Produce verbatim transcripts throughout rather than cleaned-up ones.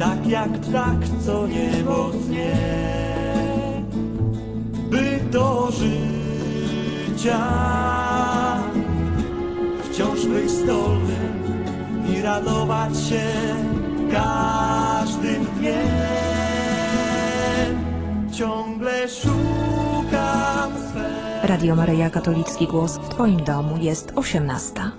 tak jak ptak, co niebo tnie, by do życia wciąż być zdolnym i radować się każdym dniem. Ciągle szukam swe... Radio Maryja, katolicki głos w Twoim domu. Jest osiemnasta.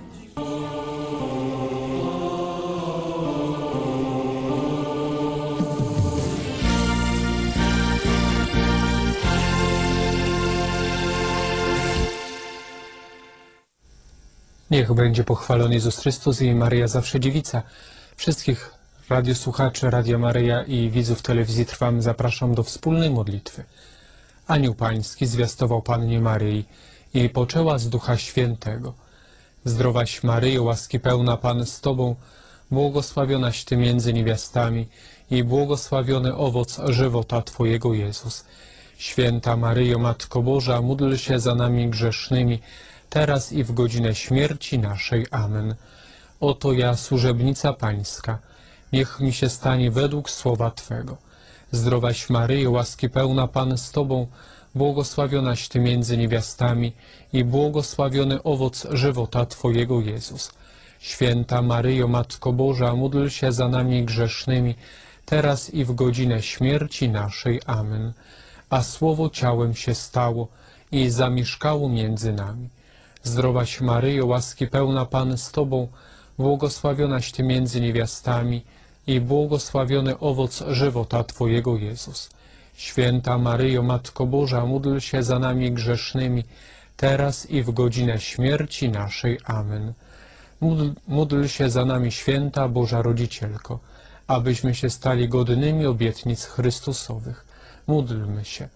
Niech będzie pochwalony Jezus Chrystus i Maryja zawsze dziewica. Wszystkich radiosłuchaczy Radia Maryja i widzów telewizji Trwam zapraszam do wspólnej modlitwy. Anioł Pański zwiastował Pannie Maryi i poczęła z Ducha Świętego. Zdrowaś Maryjo, łaski pełna, Pan z Tobą, błogosławionaś Ty między niewiastami i błogosławiony owoc żywota Twojego Jezus. Święta Maryjo, Matko Boża, módl się za nami grzesznymi, teraz i w godzinę śmierci naszej. Amen. Oto ja, służebnica Pańska, niech mi się stanie według słowa Twego. Zdrowaś Maryjo, łaski pełna, Pan z Tobą, błogosławionaś Ty między niewiastami i błogosławiony owoc żywota Twojego Jezus. Święta Maryjo, Matko Boża, módl się za nami grzesznymi, teraz i w godzinę śmierci naszej. Amen. A Słowo ciałem się stało i zamieszkało między nami. Zdrowaś Maryjo, łaski pełna, Pan z Tobą, błogosławionaś Ty między niewiastami i błogosławiony owoc żywota Twojego Jezus. Święta Maryjo, Matko Boża, módl się za nami grzesznymi, teraz i w godzinę śmierci naszej. Amen. Módl, módl się za nami, święta Boża Rodzicielko, abyśmy się stali godnymi obietnic Chrystusowych. Módlmy się.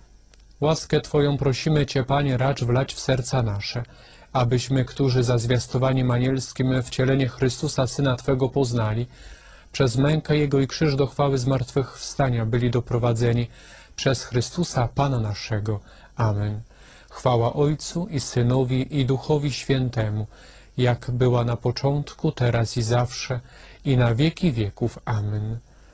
Łaskę Twoją prosimy Cię, Panie, racz wlać w serca nasze, abyśmy, którzy za zwiastowaniem anielskim wcielenie Chrystusa, Syna Twego, poznali, przez mękę Jego i krzyż do chwały zmartwychwstania byli doprowadzeni przez Chrystusa, Pana naszego. Amen. Chwała Ojcu i Synowi i Duchowi Świętemu, jak była na początku, teraz i zawsze, i na wieki wieków. Amen.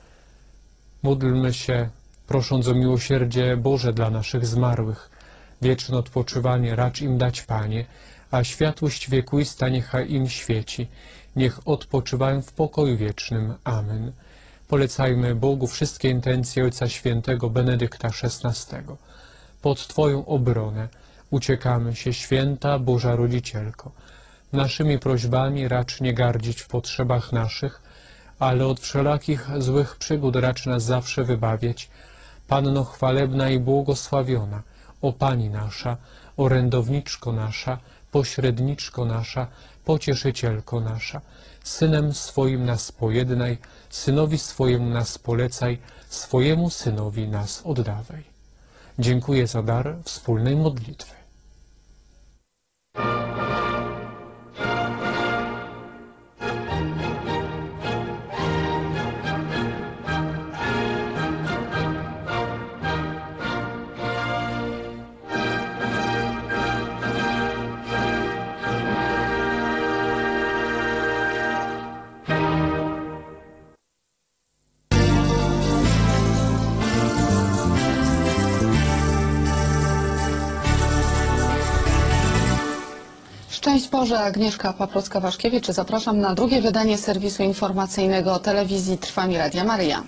Módlmy się, prosząc o miłosierdzie Boże dla naszych zmarłych. Wieczne odpoczywanie racz im dać, Panie, a światłość wiekuista niechaj im świeci. Niech odpoczywają w pokoju wiecznym. Amen. Polecajmy Bogu wszystkie intencje Ojca Świętego Benedykta szesnastego. Pod Twoją obronę uciekamy się, święta Boża Rodzicielko. Naszymi prośbami racz nie gardzić w potrzebach naszych, ale od wszelakich złych przygód racz nas zawsze wybawiać. Panno chwalebna i błogosławiona, o Pani nasza, orędowniczko nasza, pośredniczko nasza, pocieszycielko nasza, Synem swoim nas pojednaj, Synowi swojemu nas polecaj, swojemu Synowi nas oddawaj. Dziękuję za dar wspólnej modlitwy. Szczęść Boże, Agnieszka Paprocka-Waszkiewicz. Zapraszam na drugie wydanie serwisu informacyjnego telewizji Trwam i Radia Maryja.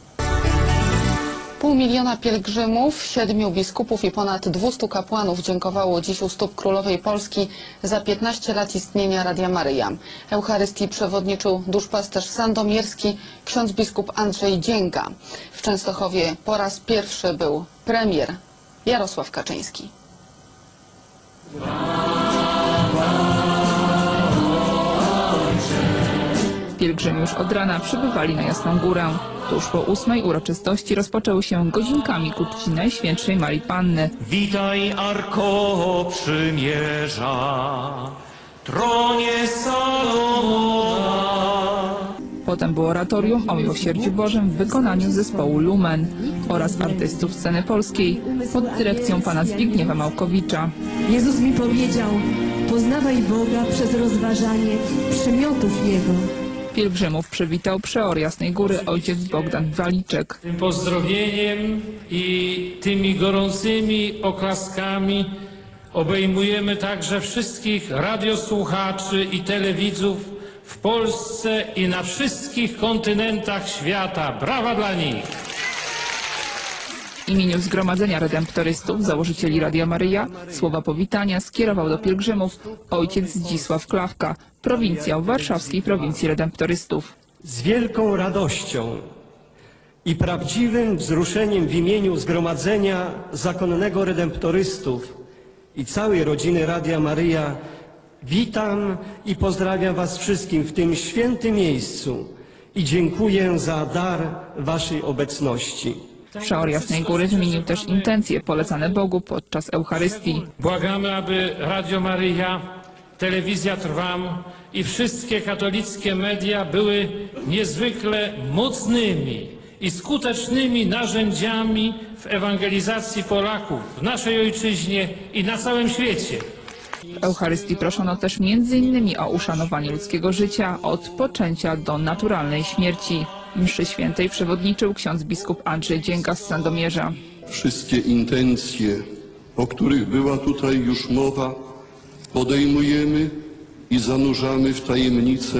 Pół miliona pielgrzymów, siedmiu biskupów i ponad dwustu kapłanów dziękowało dziś u stóp Królowej Polski za piętnaście lat istnienia Radia Maryja. Eucharystii przewodniczył duszpasterz sandomierski, ksiądz biskup Andrzej Dzięga. W Częstochowie po raz pierwszy był premier Jarosław Kaczyński. Pielgrzymi już od rana przybywali na Jasną Górę. Tuż po ósmej uroczystości rozpoczęły się godzinkami ku czci Najświętszej Marii Panny. Witaj, Arko Przymierza, tronie Salomona. Potem było oratorium o miłosierdziu Bożym w wykonaniu zespołu Lumen oraz artystów sceny polskiej pod dyrekcją pana Zbigniewa Małkowicza. Jezus mi powiedział: poznawaj Boga przez rozważanie przymiotów Jego. Pielgrzymów przywitał przeor Jasnej Góry ojciec Bogdan Waliczek. Tym pozdrowieniem i tymi gorącymi oklaskami obejmujemy także wszystkich radiosłuchaczy i telewidzów w Polsce i na wszystkich kontynentach świata. Brawa dla nich! W imieniu Zgromadzenia Redemptorystów, założycieli Radia Maryja, słowa powitania skierował do pielgrzymów ojciec Zdzisław Klawka, prowincjał warszawskiej prowincji Redemptorystów. Z wielką radością i prawdziwym wzruszeniem w imieniu Zgromadzenia Zakonnego Redemptorystów i całej rodziny Radia Maryja witam i pozdrawiam Was wszystkich w tym świętym miejscu i dziękuję za dar Waszej obecności. Przeor Jasnej Góry wymienił też intencje polecane Bogu podczas Eucharystii. Błagamy, aby Radio Maryja, Telewizja Trwam i wszystkie katolickie media były niezwykle mocnymi i skutecznymi narzędziami w ewangelizacji Polaków w naszej ojczyźnie i na całym świecie. W Eucharystii proszono też między innymi o uszanowanie ludzkiego życia od poczęcia do naturalnej śmierci. Mszy świętej przewodniczył ksiądz biskup Andrzej Dzięga z Sandomierza. Wszystkie intencje, o których była tutaj już mowa, podejmujemy i zanurzamy w tajemnicę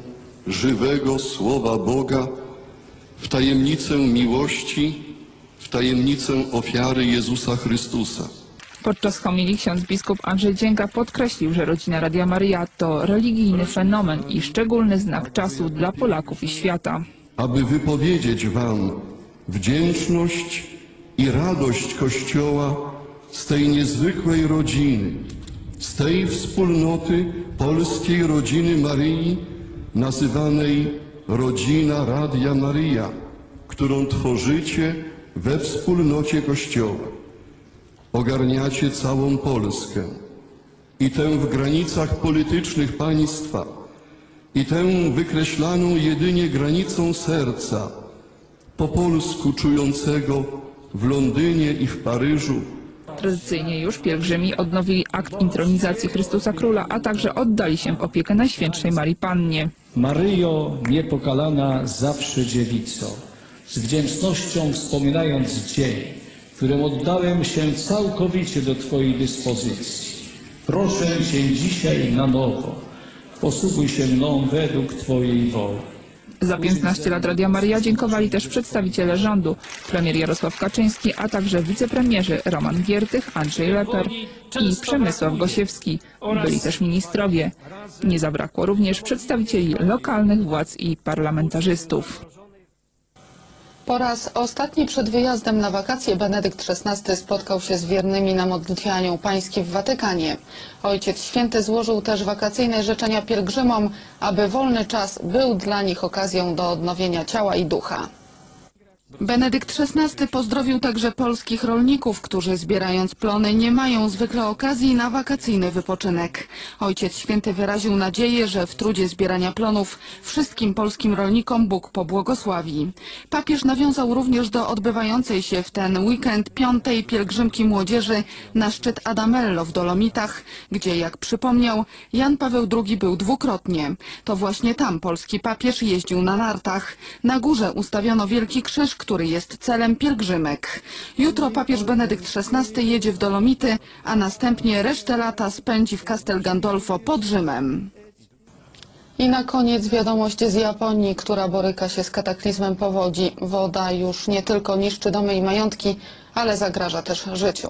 żywego Słowa Boga, w tajemnicę miłości, w tajemnicę ofiary Jezusa Chrystusa. Podczas homilii ksiądz biskup Andrzej Dzięga podkreślił, że rodzina Radia Maryja to religijny fenomen i szczególny znak czasu dla Polaków i świata. Aby wypowiedzieć Wam wdzięczność i radość Kościoła z tej niezwykłej rodziny, z tej wspólnoty polskiej rodziny Maryi, nazywanej Rodzina Radia Maryja, którą tworzycie we wspólnocie Kościoła. Ogarniacie całą Polskę i tę w granicach politycznych państwa, i tę wykreślaną jedynie granicą serca, po polsku czującego w Londynie i w Paryżu. Tradycyjnie już pielgrzymi odnowili akt intronizacji Chrystusa Króla, a także oddali się w opiekę Najświętszej Marii Pannie. Maryjo niepokalana zawsze dziewico, z wdzięcznością wspominając dzień, w którym oddałem się całkowicie do Twojej dyspozycji, proszę Cię dzisiaj na nowo, posługuj się mną według Twojej woli. Za piętnaście lat Radia Maryja dziękowali też przedstawiciele rządu, premier Jarosław Kaczyński, a także wicepremierzy Roman Giertych, Andrzej Leper i Przemysław Gosiewski. Byli też ministrowie. Nie zabrakło również przedstawicieli lokalnych władz i parlamentarzystów. Po raz ostatni przed wyjazdem na wakacje Benedykt szesnasty spotkał się z wiernymi na modlitwie Anioł Pański w Watykanie. Ojciec Święty złożył też wakacyjne życzenia pielgrzymom, aby wolny czas był dla nich okazją do odnowienia ciała i ducha. Benedykt szesnasty pozdrowił także polskich rolników, którzy zbierając plony nie mają zwykle okazji na wakacyjny wypoczynek. Ojciec Święty wyraził nadzieję, że w trudzie zbierania plonów wszystkim polskim rolnikom Bóg pobłogosławi. Papież nawiązał również do odbywającej się w ten weekend piątej pielgrzymki młodzieży na szczyt Adamello w Dolomitach, gdzie, jak przypomniał, Jan Paweł drugi był dwukrotnie. To właśnie tam polski papież jeździł na nartach. Na górze ustawiono wielki krzyż, który jest celem pielgrzymek. Jutro papież Benedykt szesnasty jedzie w Dolomity, a następnie resztę lata spędzi w Castel Gandolfo pod Rzymem. I na koniec wiadomość z Japonii, która boryka się z kataklizmem powodzi. Woda już nie tylko niszczy domy i majątki, ale zagraża też życiu.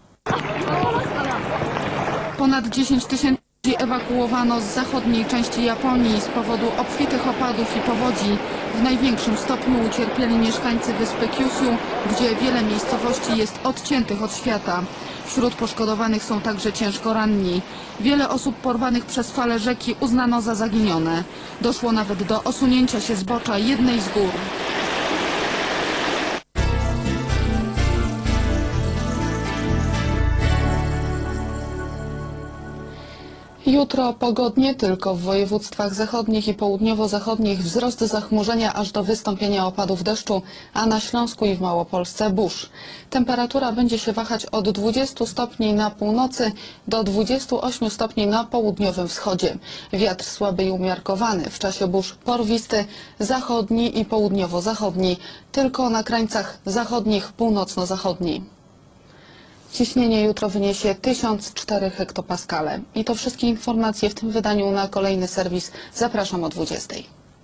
Ponad dziesięć tysięcy ludzi ewakuowano z zachodniej części Japonii z powodu obfitych opadów i powodzi. W największym stopniu ucierpieli mieszkańcy wyspy Kyushu, gdzie wiele miejscowości jest odciętych od świata. Wśród poszkodowanych są także ciężko ranni. Wiele osób porwanych przez fale rzeki uznano za zaginione. Doszło nawet do osunięcia się zbocza jednej z gór. Jutro pogodnie, tylko w województwach zachodnich i południowo-zachodnich wzrost zachmurzenia aż do wystąpienia opadów deszczu, a na Śląsku i w Małopolsce burz. Temperatura będzie się wahać od dwudziestu stopni na północy do dwudziestu ośmiu stopni na południowym wschodzie. Wiatr słaby i umiarkowany, w czasie burz porwisty, zachodni i południowo-zachodni, tylko na krańcach zachodnich, północno-zachodni. Ciśnienie jutro wyniesie tysiąc cztery hektopaskale. I to wszystkie informacje w tym wydaniu. Na kolejny serwis zapraszam o dwudziestej.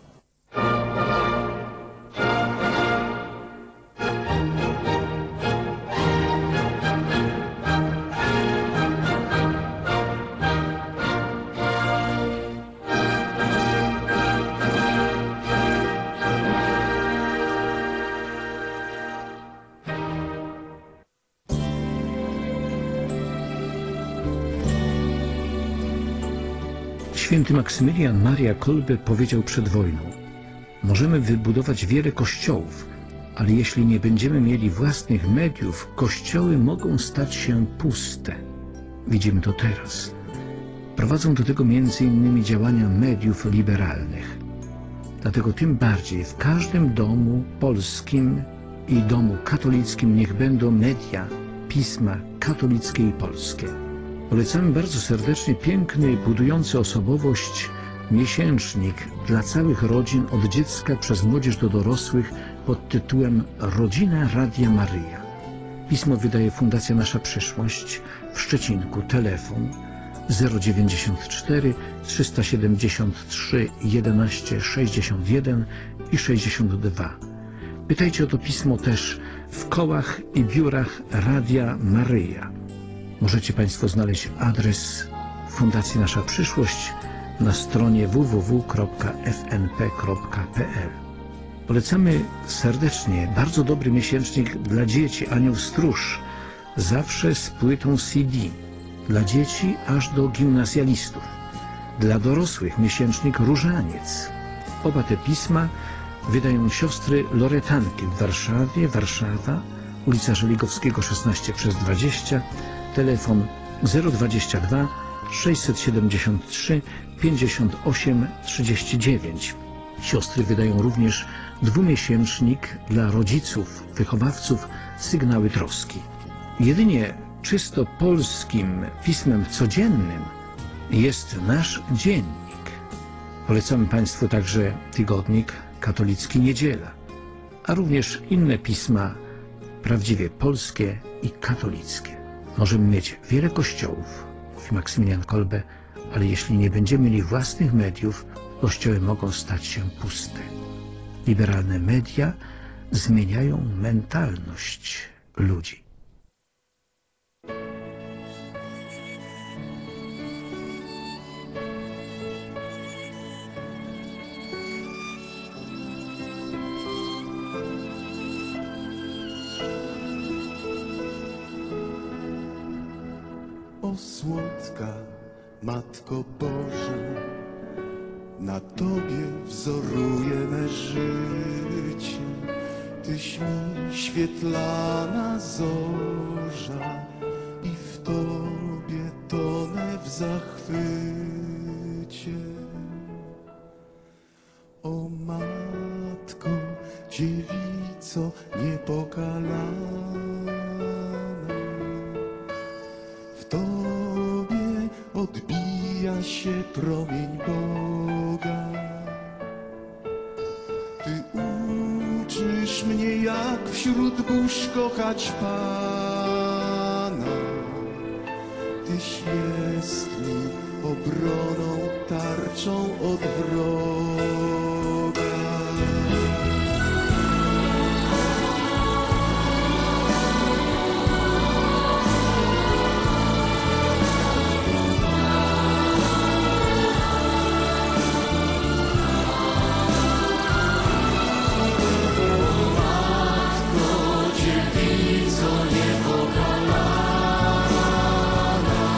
Święty Maksymilian Maria Kolbe powiedział przed wojną: możemy wybudować wiele kościołów, ale jeśli nie będziemy mieli własnych mediów, kościoły mogą stać się puste. Widzimy to teraz. Prowadzą do tego między innymi działania mediów liberalnych. Dlatego tym bardziej w każdym domu polskim i domu katolickim niech będą media, pisma katolickie i polskie. Polecamy bardzo serdecznie piękny, budujący osobowość miesięcznik dla całych rodzin od dziecka przez młodzież do dorosłych pod tytułem Rodzina Radia Maryja. Pismo wydaje Fundacja Nasza Przyszłość w Szczecinku. Telefon zero dziewięćdziesiąt cztery trzysta siedemdziesiąt trzy jedenaście sześćdziesiąt jeden i sześćdziesiąt dwa. Pytajcie o to pismo też w kołach i biurach Radia Maryja. Możecie Państwo znaleźć adres Fundacji Nasza Przyszłość na stronie w w w kropka f n p kropka p l. Polecamy serdecznie bardzo dobry miesięcznik dla dzieci Anioł Stróż, zawsze z płytą C D, dla dzieci aż do gimnazjalistów. Dla dorosłych miesięcznik Różaniec. Oba te pisma wydają siostry Loretanki w Warszawie, Warszawa, ulica Żeligowskiego szesnaście przez dwadzieścia, telefon zero dwadzieścia dwa sześćset siedemdziesiąt trzy pięćdziesiąt osiem trzydzieści dziewięć. Siostry wydają również dwumiesięcznik dla rodziców, wychowawców Sygnały Troski. Jedynie czysto polskim pismem codziennym jest nasz dziennik. Polecamy Państwu także tygodnik katolicki Niedziela, a również inne pisma prawdziwie polskie i katolickie. Możemy mieć wiele kościołów, mówi Maksymilian Kolbe, ale jeśli nie będziemy mieli własnych mediów, kościoły mogą stać się puste. Liberalne media zmieniają mentalność ludzi. O słodka Matko Boża, na Tobie wzoruje me życie. Tyś mi świetlana zorza i w Tobie tonę w zachwycie. O Matko, Dziewico niepokalana, w Tobie odbija się promień Boga. Ty uczysz mnie, jak wśród burz kochać Pana. Tyś jest mi obroną, tarczą od wroga.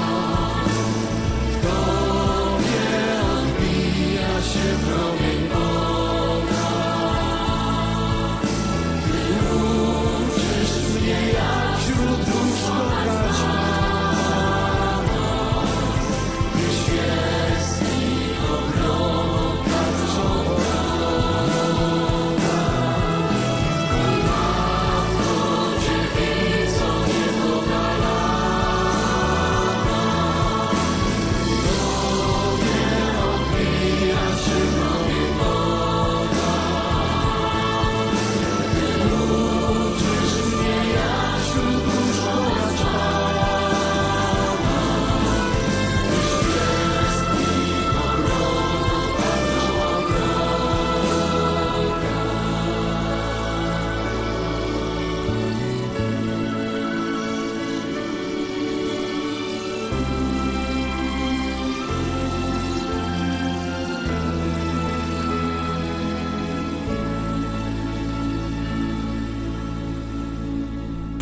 Promień Boga.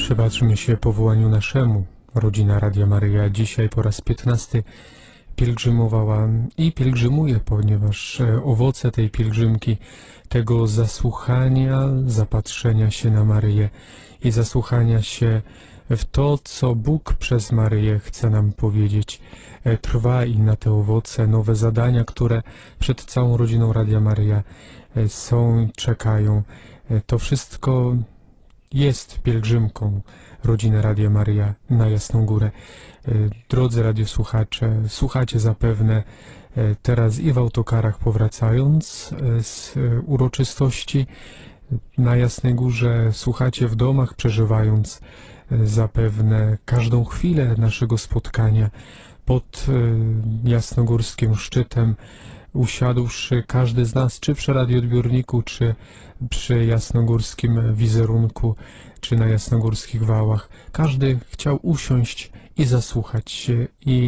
Przypatrzmy się powołaniu naszemu. Rodzina Radia Maryja dzisiaj po raz piętnasty pielgrzymowała i pielgrzymuje, ponieważ owoce tej pielgrzymki, tego zasłuchania, zapatrzenia się na Maryję i zasłuchania się w to, co Bóg przez Maryję chce nam powiedzieć, trwa i na te owoce, nowe zadania, które przed całą rodziną Radia Maryja są i czekają. To wszystko jest pielgrzymką rodziny Radia Maryja na Jasną Górę. Drodzy radiosłuchacze, słuchacie zapewne teraz i w autokarach powracając z uroczystości na Jasnej Górze, słuchacie w domach przeżywając zapewne każdą chwilę naszego spotkania pod jasnogórskim szczytem, usiadłszy każdy z nas, czy przy radioodbiorniku, czy przy jasnogórskim wizerunku, czy na jasnogórskich wałach. Każdy chciał usiąść i zasłuchać się i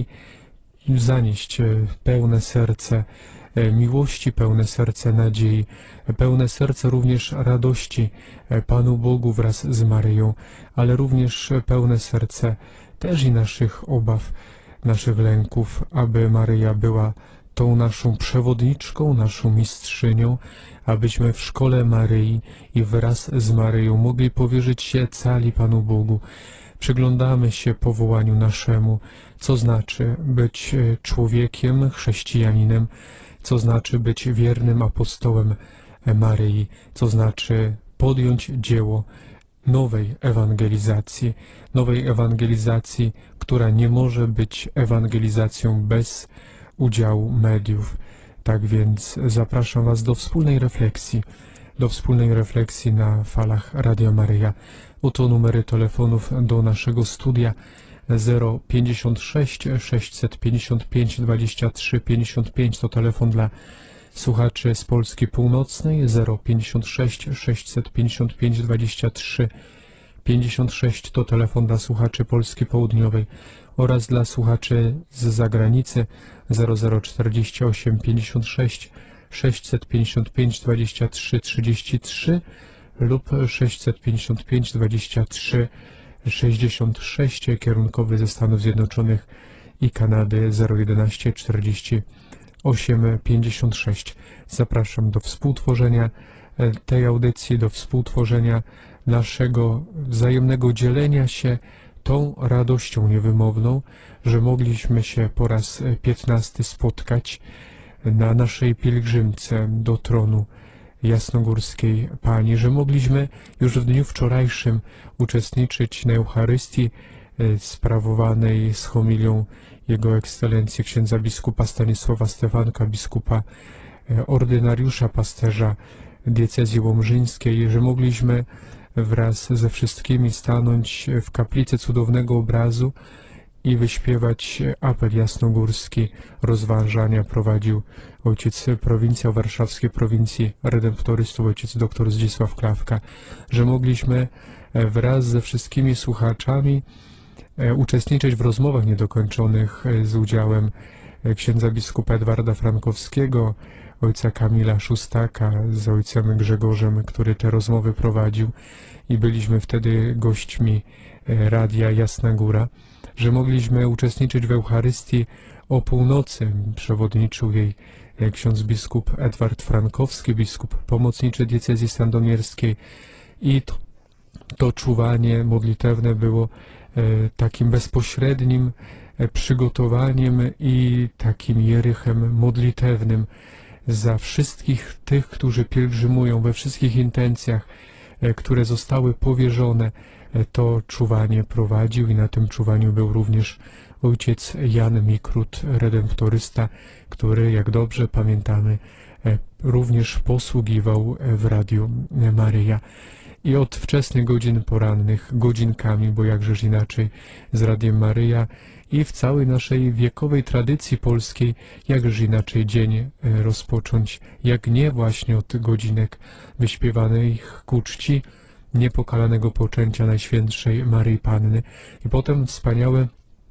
zanieść pełne serce miłości, pełne serce nadziei, pełne serce również radości Panu Bogu wraz z Maryją, ale również pełne serce też i naszych obaw, naszych lęków, aby Maryja była tą naszą przewodniczką, naszą mistrzynią, abyśmy w szkole Maryi i wraz z Maryją mogli powierzyć się cali Panu Bogu. Przyglądamy się powołaniu naszemu, co znaczy być człowiekiem, chrześcijaninem, co znaczy być wiernym apostołem Maryi, co znaczy podjąć dzieło nowej ewangelizacji, nowej ewangelizacji, która nie może być ewangelizacją bez udziału mediów. Tak więc zapraszam Was do wspólnej refleksji, do wspólnej refleksji na falach Radia Maryja. Oto numery telefonów do naszego studia: zero pięćdziesiąt sześć sześćset pięćdziesiąt pięć dwadzieścia trzy pięćdziesiąt pięć to telefon dla słuchaczy z Polski Północnej, zero pięćdziesiąt sześć sześćset pięćdziesiąt pięć dwadzieścia trzy pięćdziesiąt sześć to telefon dla słuchaczy Polski Południowej oraz dla słuchaczy z zagranicy zero zero czterdzieści osiem pięćdziesiąt sześć sześćset pięćdziesiąt pięć dwadzieścia trzy trzydzieści trzy lub sześćset pięćdziesiąt pięć dwadzieścia trzy sześćdziesiąt sześć, kierunkowy ze Stanów Zjednoczonych i Kanady zero jedenaście czterdzieści osiem pięćdziesiąt sześć. Zapraszam do współtworzenia tej audycji, do współtworzenia naszego wzajemnego dzielenia się tą radością niewymowną, że mogliśmy się po raz piętnasty spotkać na naszej pielgrzymce do tronu jasnogórskiej Pani, że mogliśmy już w dniu wczorajszym uczestniczyć na Eucharystii sprawowanej z homilią Jego Ekscelencji księdza biskupa Stanisława Stefanka, biskupa ordynariusza, pasterza diecezji łomżyńskiej, że mogliśmy wraz ze wszystkimi stanąć w kaplicy cudownego obrazu i wyśpiewać apel jasnogórski. Rozważania prowadził ojciec prowincjał warszawskiej prowincji redemptorystów, ojciec dr Zdzisław Klawka, że mogliśmy wraz ze wszystkimi słuchaczami uczestniczyć w rozmowach niedokończonych z udziałem księdza biskupa Edwarda Frankowskiego, ojca Kamila Szustaka z ojcem Grzegorzem, który te rozmowy prowadził i byliśmy wtedy gośćmi Radia Jasna Góra, że mogliśmy uczestniczyć w Eucharystii o północy. Przewodniczył jej ksiądz biskup Edward Frankowski, biskup pomocniczy diecezji sandomierskiej i to, to czuwanie modlitewne było takim bezpośrednim przygotowaniem i takim jerychem modlitewnym za wszystkich tych, którzy pielgrzymują we wszystkich intencjach, które zostały powierzone. To czuwanie prowadził i na tym czuwaniu był również ojciec Jan Mikrut, redemptorysta, który, jak dobrze pamiętamy, również posługiwał w Radiu Maryja. I od wczesnych godzin porannych, godzinkami, bo jakżeż inaczej, z Radiem Maryja i w całej naszej wiekowej tradycji polskiej, jakżeż inaczej dzień rozpocząć, jak nie właśnie od godzinek wyśpiewanych ku czci niepokalanego poczęcia Najświętszej Maryi Panny. I potem wspaniały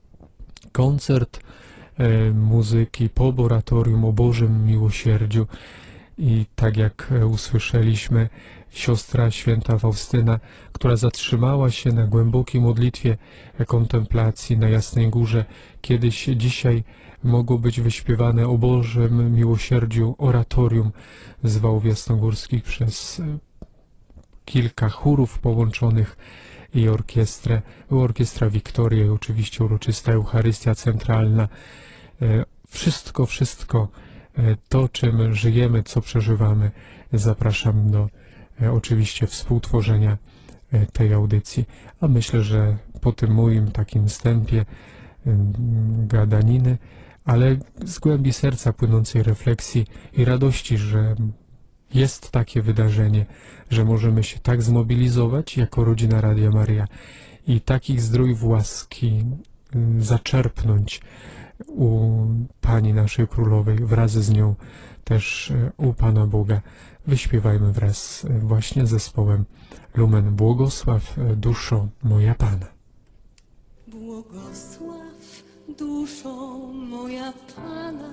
koncert e, muzyki po oratorium o Bożym Miłosierdziu. I tak jak usłyszeliśmy, siostra święta Faustyna, która zatrzymała się na głębokiej modlitwie kontemplacji na Jasnej Górze. Kiedyś dzisiaj mogło być wyśpiewane o Bożym miłosierdziu oratorium z Wałów Jasnogórskich przez kilka chórów połączonych i orkiestrę. Była orkiestra Wiktoria i oczywiście uroczysta Eucharystia centralna. Wszystko, wszystko to, czym żyjemy, co przeżywamy, zapraszam do oczywiście współtworzenia tej audycji. A myślę, że po tym moim takim wstępie gadaniny, ale z głębi serca płynącej refleksji i radości, że jest takie wydarzenie, że możemy się tak zmobilizować jako rodzina Radia Maryja i takich zdrójów łaski zaczerpnąć u Pani naszej Królowej, wraz z nią też u Pana Boga. Wyśpiewajmy wraz właśnie z zespołem Lumen Błogosław duszo moja Pana. Błogosław duszo moja Pana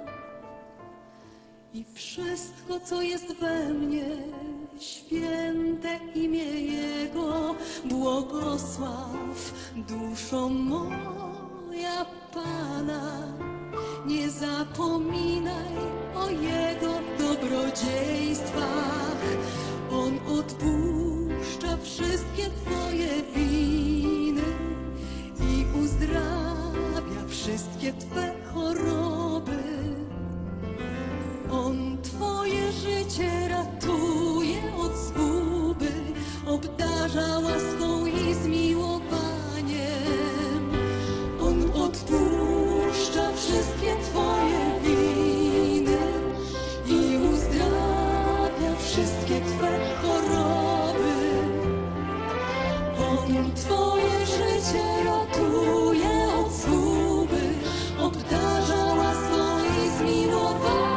i wszystko, co jest we mnie, święte imię Jego. Błogosław duszo moja Pana, nie zapominaj o Jego dobrodziejstwach. On odpuszcza wszystkie Twoje winy i uzdrawia wszystkie Twe choroby. On Twoje życie ratuje od zguby, obdarza łaską i zmiłowaniem. On odpuszcza wszystkie Twoje winy i uzdrawia wszystkie Twe choroby. On Twoje życie ratuje od zguby, obdarza łaską i zmiłowaniem.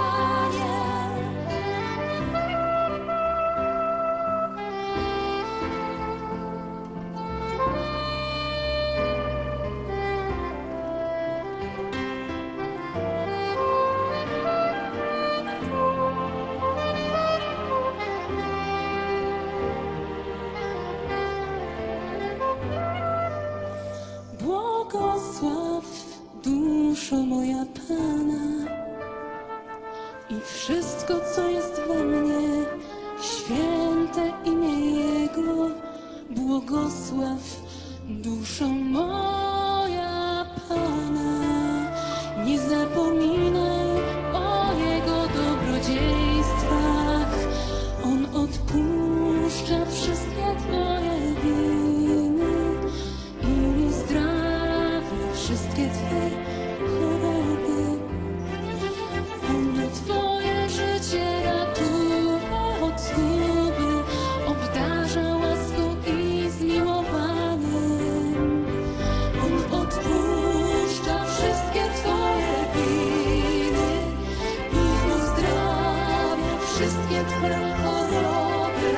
Błogosław duszo moja Pana i wszystko, co jest we mnie, święte imię Jego. Błogosław duszo moja Pana, nie zapominaj o Jego dobrodziejstwach. On odpuszcza wszystkie Twoje winy i uzdrawia wszystkie Twe choroby. On Twoje życie ratuje od zguby, obdarza łaską i zmiłowaniem. On odpuszcza wszystkie Twoje winy i uzdrawia wszystkie Twe choroby.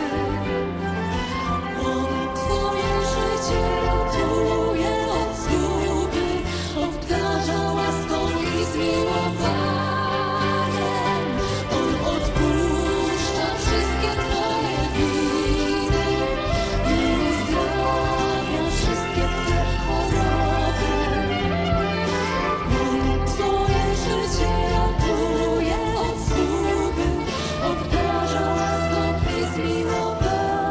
On Twoje życie ratuje od zguby, obdarza łaską i zmiłowaniem. On odpuszcza wszystkie Twoje winy i uzdrawia wszystkie Twe choroby. On Twoje życie ratuje od zguby, obdarza łaską i zmiłowaniem.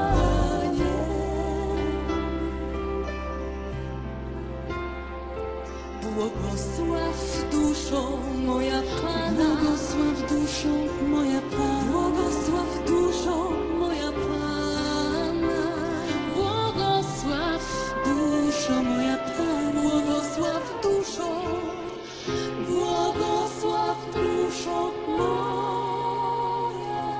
Błogosław duszo moja Pana, błogosław duszo moja Pana, błogosław duszo moja Pana, błogosław duszo moja Pana, błogosław duszo, błogosław duszo moja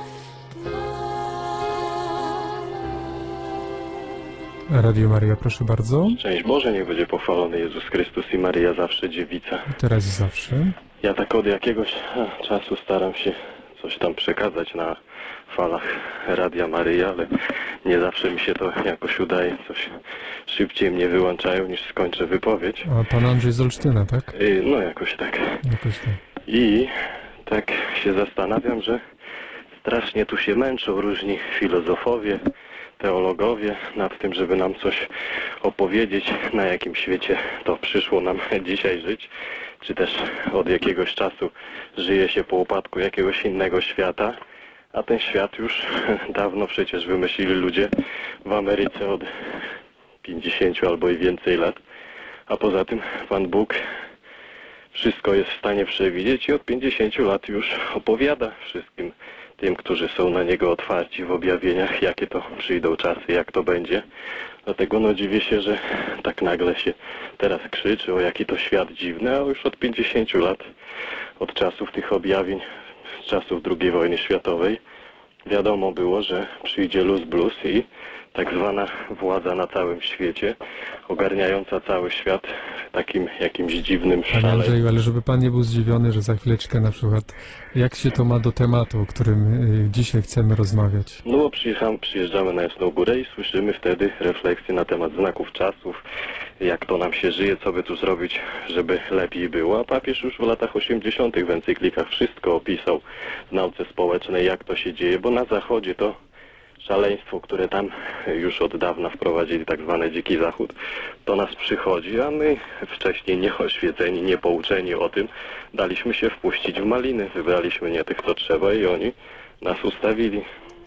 Pana. Radio Maryja, proszę bardzo. Szczęść Boże, niech będzie pochwalony Jezus Chrystus i Maryja zawsze dziewica. Teraz i zawsze. Ja tak od jakiegoś a, czasu staram się coś tam przekazać na falach Radia Maryja, ale nie zawsze mi się to jakoś udaje. Coś szybciej mnie wyłączają, niż skończę wypowiedź. A pan Andrzej z Olsztyna, tak? Y, No jakoś tak. Jakoś tak. I tak się zastanawiam, że z strasznie tu się męczą różni filozofowie, teologowie nad tym, żeby nam coś opowiedzieć, na jakim świecie to przyszło nam dzisiaj żyć, czy też od jakiegoś czasu żyje się po upadku jakiegoś innego świata, a ten świat już dawno przecież wymyślili ludzie w Ameryce od pięćdziesięciu albo i więcej lat, a poza tym Pan Bóg wszystko jest w stanie przewidzieć i od pięćdziesięciu lat już opowiada wszystkim tym, którzy są na Niego otwarci w objawieniach, jakie to przyjdą czasy, jak to będzie. Dlatego no dziwię się, że tak nagle się teraz krzyczy, o jaki to świat dziwny, a już od pięćdziesięciu lat, od czasów tych objawień, z czasów drugiej wojny światowej, wiadomo było, że przyjdzie luz blues i tak zwana władza na całym świecie, ogarniająca cały świat takim jakimś dziwnym Panie szale. Andrzeju, ale żeby Pan nie był zdziwiony, że za chwileczkę na przykład, jak się to ma do tematu, o którym y, dzisiaj chcemy rozmawiać? No bo przyjeżdżamy, przyjeżdżamy na Jasną Górę i słyszymy wtedy refleksje na temat znaków czasów, jak to nam się żyje, co by tu zrobić, żeby lepiej było. A papież już w latach osiemdziesiątych w encyklikach wszystko opisał w nauce społecznej, jak to się dzieje, bo na Zachodzie to szaleństwo, które tam już od dawna wprowadzili, tak zwany dziki zachód, do nas przychodzi, a my wcześniej nieoświeceni, niepouczeni o tym, daliśmy się wpuścić w maliny, wybraliśmy nie tych, co trzeba i oni nas ustawili.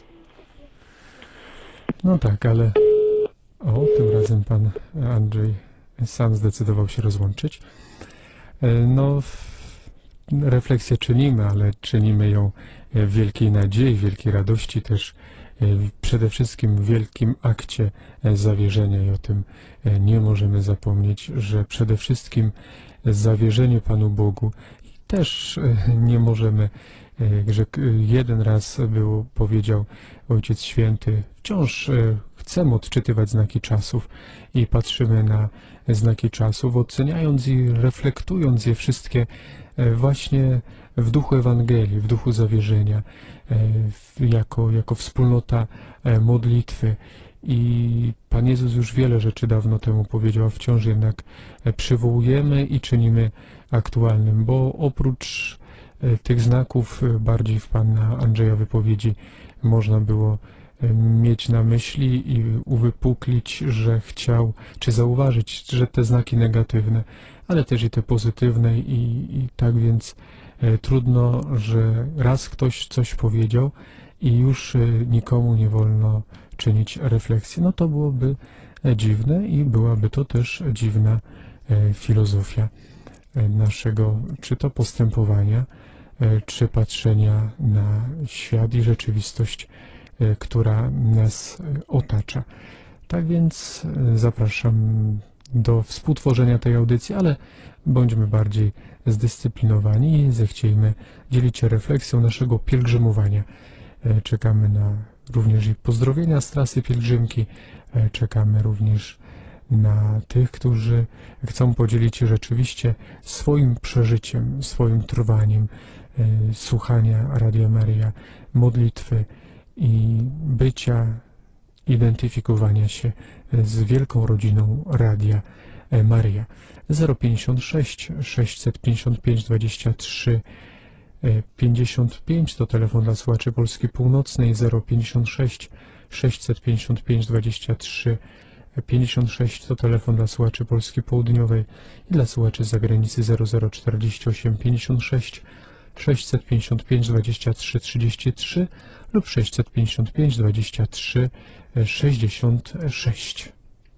No tak, ale o, tym razem Pan Andrzej sam zdecydował się rozłączyć. E, No, w- refleksję czynimy, ale czynimy ją w wielkiej nadziei, w wielkiej radości też, e, przede wszystkim w wielkim akcie e, zawierzenia i o tym e, nie możemy zapomnieć, że przede wszystkim zawierzenie Panu Bogu i też e, nie możemy, e, że k- jeden raz było, powiedział Ojciec Święty, wciąż e, chcemy odczytywać znaki czasów i patrzymy na znaki czasów, oceniając i reflektując je wszystkie e, właśnie w duchu Ewangelii, w duchu zawierzenia, e, w- jako, jako wspólnota e, modlitwy. I Pan Jezus już wiele rzeczy dawno temu powiedział, a wciąż jednak e, przywołujemy i czynimy aktualnym, bo oprócz e, tych znaków e, bardziej w Pana Andrzeja wypowiedzi można było e, mieć na myśli i uwypuklić, że chciał, czy zauważyć, że te znaki negatywne, ale też i te pozytywne i, i tak więc e, trudno, że raz ktoś coś powiedział i już e, nikomu nie wolno czynić refleksji. No to byłoby e, dziwne i byłaby to też dziwna e, filozofia e, naszego, czy to postępowania, e, czy patrzenia na świat i rzeczywistość, e, która nas e, otacza. Tak więc e, zapraszam do współtworzenia tej audycji, ale bądźmy bardziej zdyscyplinowani i zechciejmy dzielić się refleksją naszego pielgrzymowania. E, Czekamy na również i pozdrowienia z trasy pielgrzymki. E, Czekamy również na tych, którzy chcą podzielić się rzeczywiście swoim przeżyciem, swoim trwaniem e, słuchania Radia Maryja, modlitwy i bycia, identyfikowania się z wielką rodziną Radia Maryja. zero pięćdziesiąt sześć sześćset pięćdziesiąt pięć dwadzieścia trzy pięćdziesiąt pięć to telefon dla słuchaczy Polski Północnej, zero pięćdziesiąt sześć sześćset pięćdziesiąt pięć dwadzieścia trzy pięćdziesiąt sześć to telefon dla słuchaczy Polski Południowej i dla słuchaczy z zagranicy zero zero czterdzieści osiem pięćdziesiąt sześć sześćset pięćdziesiąt pięć dwadzieścia trzy trzydzieści trzy lub sześćset pięćdziesiąt pięć dwadzieścia trzy sześćdziesiąt sześć.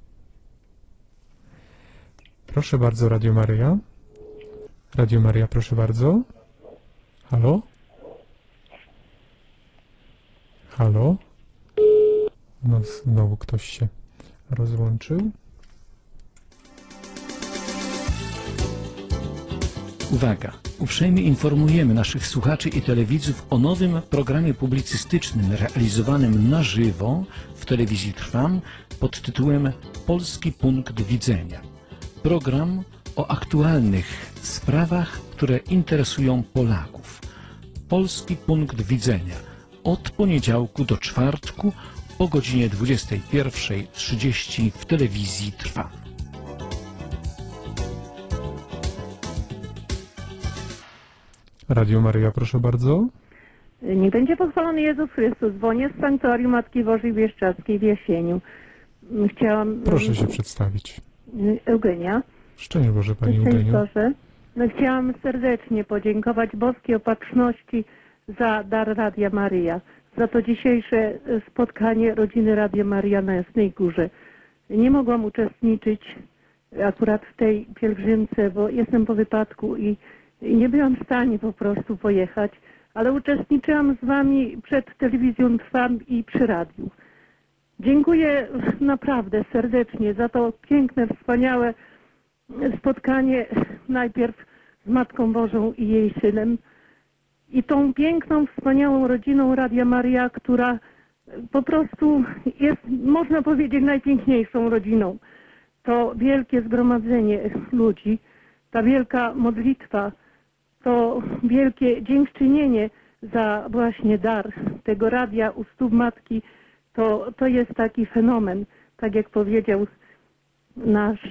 Proszę bardzo, Radio Maryja. Radio Maryja, proszę bardzo. Halo? Halo? No, znowu ktoś się rozłączył. Uwaga! Uprzejmie informujemy naszych słuchaczy i telewidzów o nowym programie publicystycznym realizowanym na żywo w telewizji Trwam pod tytułem Polski Punkt Widzenia. Program o aktualnych sprawach, które interesują Polaków. Polski Punkt Widzenia od poniedziałku do czwartku o godzinie dwudziestej pierwszej trzydzieści w telewizji Trwam. Radio Maryja, proszę bardzo. Niech będzie pochwalony Jezus Chrystus. Dzwonię z Sanktuarium Matki Bożej Bieszczadzkiej w Jasieniu. Chciałam... Proszę się przedstawić. Eugenia. Szczęść Boże, Pani Szczęść Eugeniu. Boże. No, chciałam serdecznie podziękować Boskiej Opatrzności za dar Radia Maryja, za to dzisiejsze spotkanie rodziny Radia Maryja na Jasnej Górze. Nie mogłam uczestniczyć akurat w tej pielgrzymce, bo jestem po wypadku i, i nie byłam w stanie po prostu pojechać, ale uczestniczyłam z Wami przed telewizją Trwam i przy radiu. Dziękuję naprawdę serdecznie za to piękne, wspaniałe spotkanie najpierw z Matką Bożą i jej Synem i tą piękną, wspaniałą rodziną Radia Maryja, która po prostu jest, można powiedzieć, najpiękniejszą rodziną. To wielkie zgromadzenie ludzi, ta wielka modlitwa, to wielkie dziękczynienie za właśnie dar tego radia u stóp Matki, to, to jest taki fenomen, tak jak powiedział nasz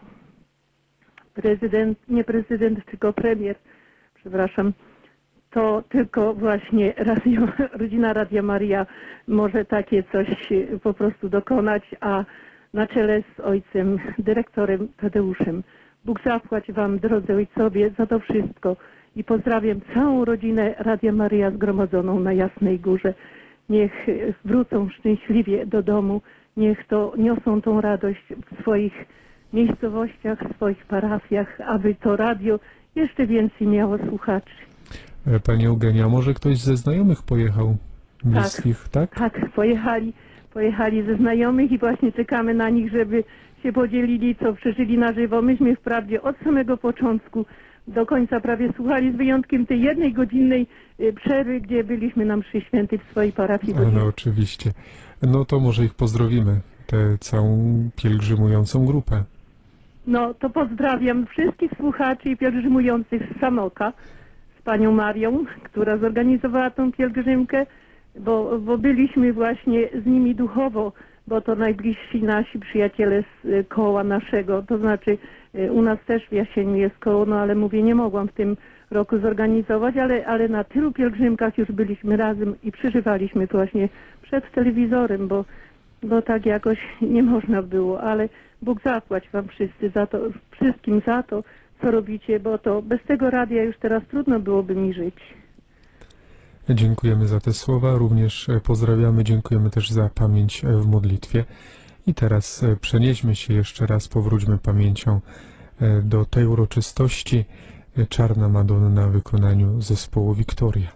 prezydent, nie prezydent, tylko premier, przepraszam, to tylko właśnie radio, rodzina Radia Maryja może takie coś po prostu dokonać, a na czele z ojcem dyrektorem Tadeuszem. Bóg zapłać Wam, drodzy ojcowie, za to wszystko i pozdrawiam całą rodzinę Radia Maryja zgromadzoną na Jasnej Górze. Niech wrócą szczęśliwie do domu, niech to niosą tą radość w swoich miejscowościach, w swoich parafiach, aby to radio jeszcze więcej miało słuchaczy. Pani Eugenia, może ktoś ze znajomych pojechał bliskich, tak? Tak, tak, pojechali, pojechali ze znajomych i właśnie czekamy na nich, żeby się podzielili, co przeżyli na żywo. Myśmy wprawdzie od samego początku do końca prawie słuchali, z wyjątkiem tej jednej godzinnej przerwy, gdzie byliśmy na mszy świętej w swojej parafii. No oczywiście. No to może ich pozdrowimy, tę całą pielgrzymującą grupę. No to pozdrawiam wszystkich słuchaczy i pielgrzymujących z Sanoka, z panią Marią, która zorganizowała tą pielgrzymkę, bo, bo byliśmy właśnie z nimi duchowo, bo to najbliżsi nasi przyjaciele z koła naszego, to znaczy u nas też w Jasieniu jest koło, no ale mówię, nie mogłam w tym roku zorganizować, ale, ale na tylu pielgrzymkach już byliśmy razem i przeżywaliśmy to właśnie przed telewizorem, bo, bo tak jakoś nie można było, ale Bóg zapłać Wam wszyscy za to, wszystkim za to, co robicie, bo to bez tego radia już teraz trudno byłoby mi żyć. Dziękujemy za te słowa, również pozdrawiamy, dziękujemy też za pamięć w modlitwie. I teraz przenieśmy się jeszcze raz, powróćmy pamięcią do tej uroczystości. Czarna Madonna w wykonaniu zespołu Wiktoria.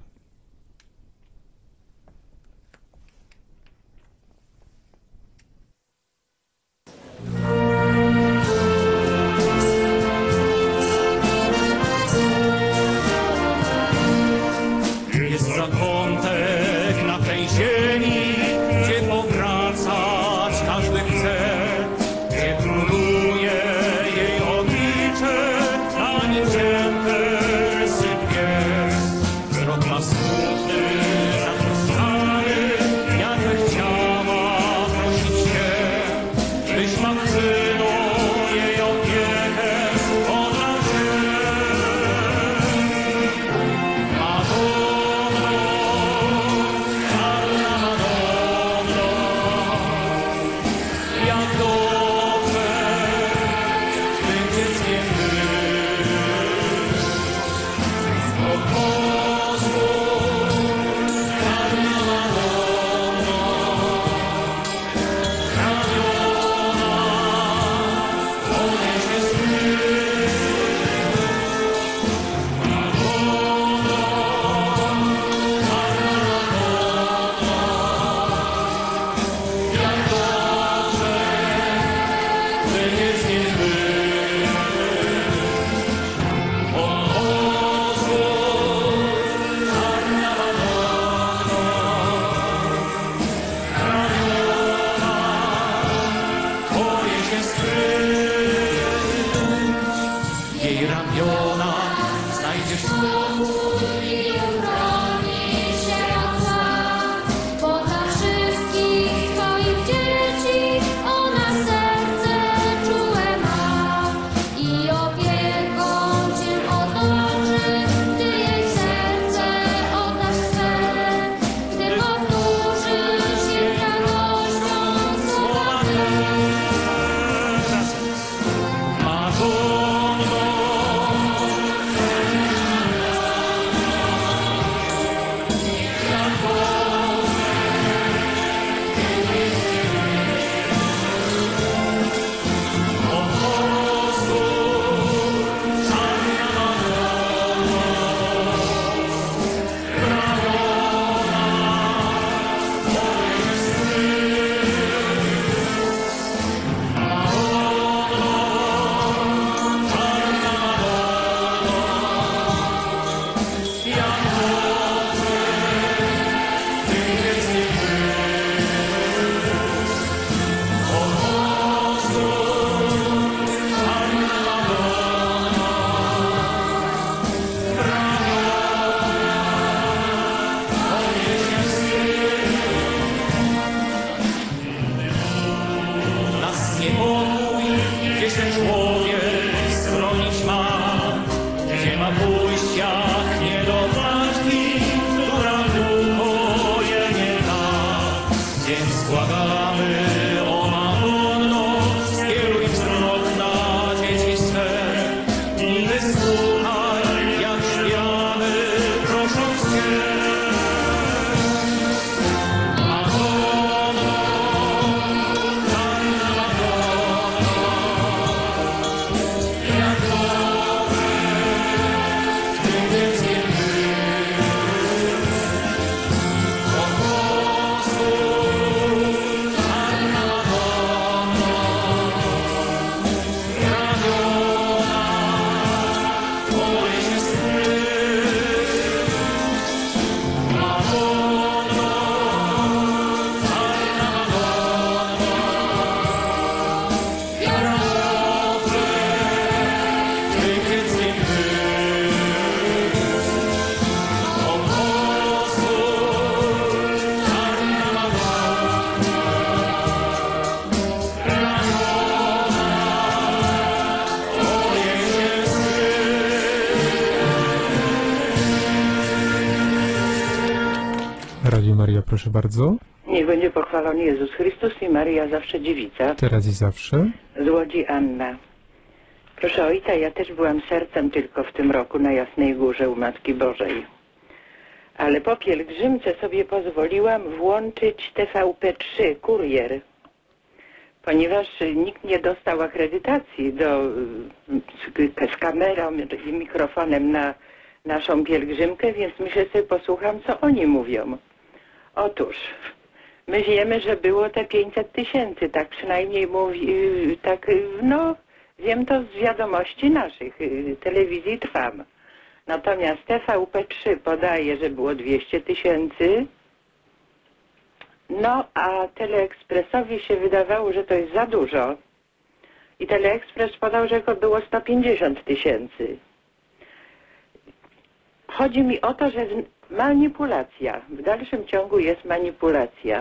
Jest zakątek na tej ziemi, gdzie powracać każdy chce, gdzie króluje jej oblicze, a niedzielny sypie. Wyrok na śpiewamy, o Madonno, skieruj wzrok na dzieci swe i wysłuchaj, jak śpiewamy, prosząc Cię. Madonno, Panna Madonno, jak dobre Twym dzieckiem być. Od głosu Panna Madonno, ramiona mojej siostry. Madonno, Panna Madonno, jak dobre Twym dzieckiem być. Od głosu Panna Madonno, ramiona mojej siostry. Radio Maria, proszę bardzo. Niech będzie pochwalony Jezus Chrystus i Maryja zawsze dziewica. Teraz i zawsze. Z Łodzi Anna. Proszę ojca, ja też byłam sercem tylko w tym roku na Jasnej Górze u Matki Bożej. Ale po pielgrzymce sobie pozwoliłam włączyć T V P trzy, kurier. Ponieważ nikt nie dostał akredytacji do, z, z kamerą i mikrofonem na naszą pielgrzymkę, więc myślę sobie, posłucham, co oni mówią. Otóż, my wiemy, że było te pięćset tysięcy, tak przynajmniej mówi, tak, no, wiem to z wiadomości naszych, telewizji Trwam. Natomiast T V P trzy podaje, że było dwieście tysięcy, no, a Teleekspresowi się wydawało, że to jest za dużo. I Teleekspres podał, że to było sto pięćdziesiąt tysięcy. Chodzi mi o to, że manipulacja, w dalszym ciągu jest manipulacja.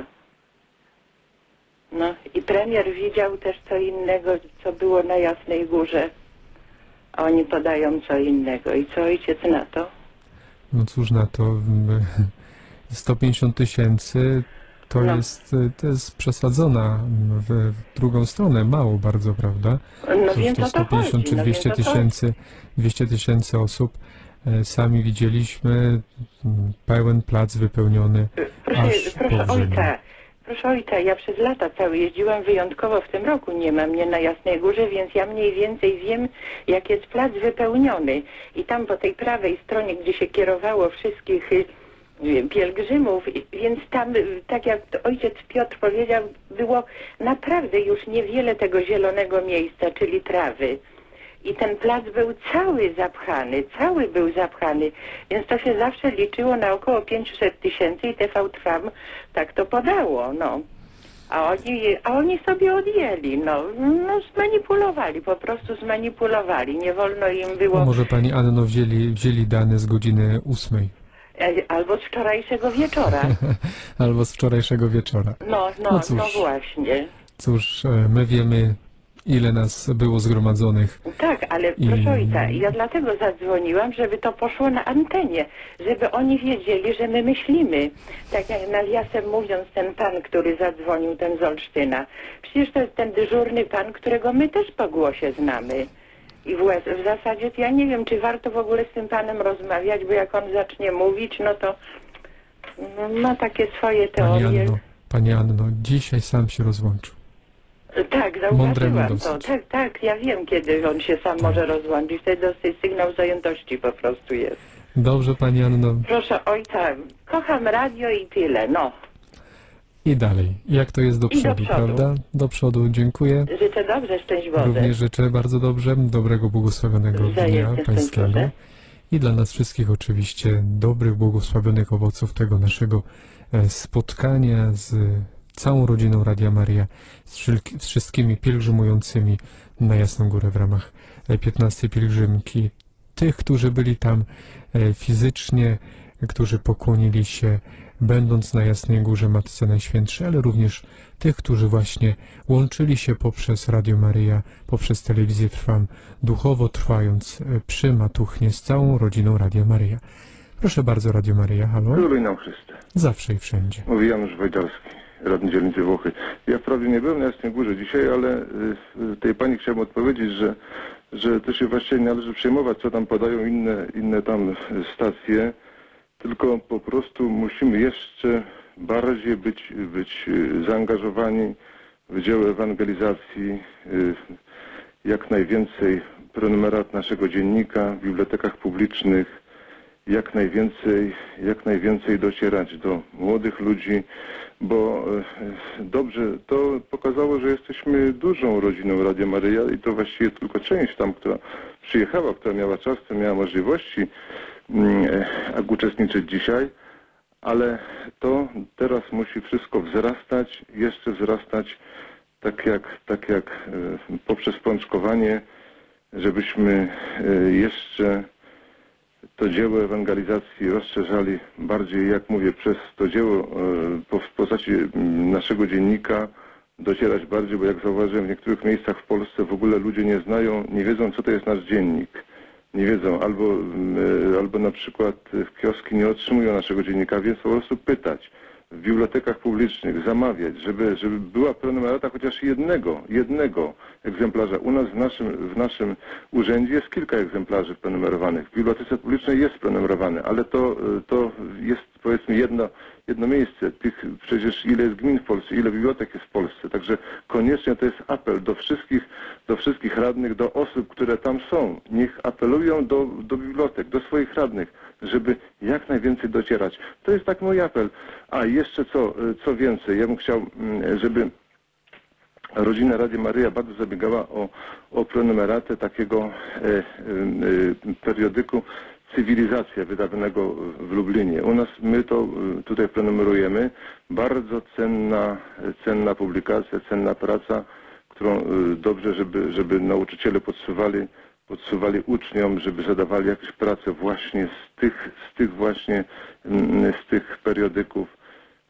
No i premier widział też co innego, co było na Jasnej Górze. A oni podają co innego. I co ojciec na to? No cóż na to, m, sto pięćdziesiąt tysięcy to, No. jest, to jest przesadzona w, w drugą stronę, mało bardzo, prawda? No Cóż, więc to o to sto pięćdziesiąt chodzi, czy no dwieście więc o to tysięcy, dwieście tysięcy osób, e, sami widzieliśmy, m, pełen plac wypełniony Proszę, aż proszę po brzegi. ojca, proszę ojca, ja przez lata całe jeździłam, wyjątkowo w tym roku nie ma mnie na Jasnej Górze, więc ja mniej więcej wiem, jak jest plac wypełniony. I tam po tej prawej stronie, gdzie się kierowało wszystkich y, y, pielgrzymów, i- więc tam, y, tak jak to ojciec Piotr powiedział, było naprawdę już niewiele tego zielonego miejsca, czyli trawy. I ten plac był cały zapchany, cały był zapchany, więc to się zawsze liczyło na około pięćset tysięcy i T V Trwam tak to podało, no. A oni, a oni sobie odjęli, no, no zmanipulowali, po prostu zmanipulowali, nie wolno im było, No może pani Anno wzięli, wzięli dane z godziny ósmej e, albo z wczorajszego wieczora, albo z wczorajszego wieczora. no, no, No no, cóż. właśnie. Cóż, e, my wiemy, ile nas było zgromadzonych. Tak, ale I- proszę ojca, ja dlatego zadzwoniłam, żeby to poszło na antenie, żeby oni wiedzieli, że my myślimy. Tak jak nawiasem mówiąc, ten pan, który zadzwonił, ten z Olsztyna, przecież to jest ten dyżurny pan, którego my też po głosie znamy. I w, w zasadzie to ja nie wiem, czy warto w ogóle z tym panem rozmawiać, bo jak on zacznie mówić, no to no, ma takie swoje Pani teorie. Anno, Pani Anno, dzisiaj sam się rozłączył. Tak, Mądremu zauważyłam to. dosyć. Tak, tak, ja wiem, kiedy on się sam może rozłączyć. To jest dosyć sygnał zajętości po prostu jest. Dobrze, Pani Anno. Proszę ojca, kocham radio i tyle, no. I dalej. Jak to jest do I do przodu, przodu. prawda? Do przodu, dziękuję. Życzę dobrze, szczęść Boże. Również życzę bardzo dobrze, dobrego, błogosławionego dnia Wzajemnie, szczęść Pańskiego. Boże. I dla nas wszystkich oczywiście dobrych, błogosławionych owoców tego naszego e, spotkania z całą rodziną Radia Maria, z, wszelki- z wszystkimi pielgrzymującymi na Jasną Górę w ramach e, piętnastej pielgrzymki. Tych, którzy byli tam e, fizycznie, którzy pokłonili się, będąc na Jasnej Górze Matce Najświętszej, ale również tych, którzy właśnie łączyli się poprzez Radio Maryja, poprzez telewizję Trwam, duchowo trwając e, przy Matuchnie z całą rodziną Radia Maryja. Proszę bardzo, Radio Maryja, halo? Króluj nam Chryste. Zawsze i wszędzie. Mówi Janusz Wojdarski. radny dzielnicy Włochy. Ja wprawdzie nie byłem na Jasnej Górze dzisiaj, ale y, tej pani chciałem odpowiedzieć, że, że to się właściwie nie należy przejmować, co tam podają inne, inne tam stacje, tylko po prostu musimy jeszcze bardziej być, być zaangażowani w dzieło ewangelizacji, y, jak najwięcej prenumerat naszego dziennika w bibliotekach publicznych, jak najwięcej, jak najwięcej docierać do młodych ludzi, bo e, dobrze, to pokazało, że jesteśmy dużą rodziną Radia Maryja i to właściwie tylko część tam, która przyjechała, która miała czas, która miała możliwości mm, uczestniczyć dzisiaj, ale to teraz musi wszystko wzrastać, jeszcze wzrastać, tak jak, tak jak e, poprzez pączkowanie, żebyśmy e, jeszcze to dzieło ewangelizacji rozszerzali bardziej, jak mówię, przez to dzieło w postaci naszego dziennika docierać bardziej, bo jak zauważyłem, w niektórych miejscach w Polsce w ogóle ludzie nie znają, nie wiedzą, co to jest nasz dziennik. Nie wiedzą, albo, albo na przykład w kioski nie otrzymują naszego dziennika, więc po prostu pytać w bibliotekach publicznych, zamawiać, żeby, żeby była prenumerata chociaż jednego, jednego egzemplarza. U nas w naszym, w naszym urzędzie jest kilka egzemplarzy prenumerowanych. W bibliotece publicznej jest prenumerowany, ale to, to jest powiedzmy jedno, jedno miejsce. Tych, przecież ile jest gmin w Polsce, ile bibliotek jest w Polsce. Także koniecznie to jest apel do wszystkich, do wszystkich radnych, do osób, które tam są. Niech apelują do, do bibliotek, do swoich radnych, żeby jak najwięcej docierać. To jest tak mój apel. A jeszcze co, co więcej, ja bym chciał, żeby rodzina Radia Maryja bardzo zabiegała o, o prenumeratę takiego e, e, periodyku Cywilizacja, wydawanego w Lublinie. U nas, my to tutaj prenumerujemy. Bardzo cenna, cenna publikacja, cenna praca, którą dobrze, żeby, żeby nauczyciele podsuwali, podsuwali uczniom, żeby zadawali jakieś prace właśnie z tych, z tych właśnie, z tych periodyków.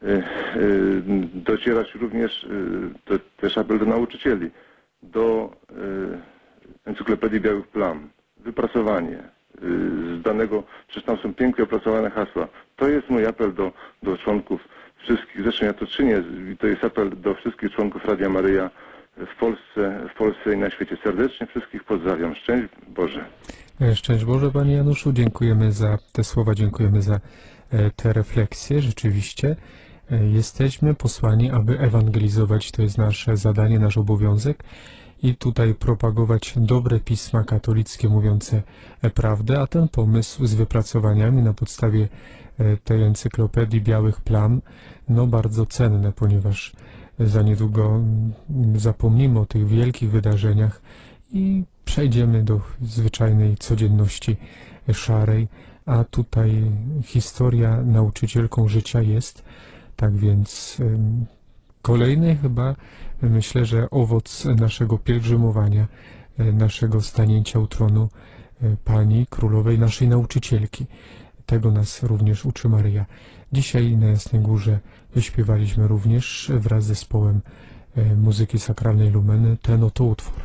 Docierać również, to też apel do nauczycieli, do Encyklopedii Białych Plam, wypracowanie z danego, przecież tam są pięknie opracowane hasła. To jest mój apel do, do członków wszystkich, zresztą ja to czynię, to jest apel do wszystkich członków Radia Maryja w Polsce, w Polsce i na świecie. Serdecznie wszystkich pozdrawiam. Szczęść Boże. Szczęść Boże, Panie Januszu. Dziękujemy za te słowa, dziękujemy za te refleksje. Rzeczywiście jesteśmy posłani, aby ewangelizować. To jest nasze zadanie, nasz obowiązek. I tutaj propagować dobre pisma katolickie mówiące prawdę, a ten pomysł z wypracowaniami na podstawie tej encyklopedii Białych Plam, no bardzo cenne, ponieważ za niedługo zapomnimy o tych wielkich wydarzeniach i przejdziemy do zwyczajnej codzienności szarej, a tutaj historia nauczycielką życia jest, tak więc kolejny chyba, myślę, że owoc naszego pielgrzymowania, naszego stanięcia u tronu Pani Królowej, naszej nauczycielki. Tego nas również uczy Maryja. Dzisiaj na Jasnej Górze wyśpiewaliśmy również wraz z zespołem muzyki sakralnej Lumeny ten oto utwór.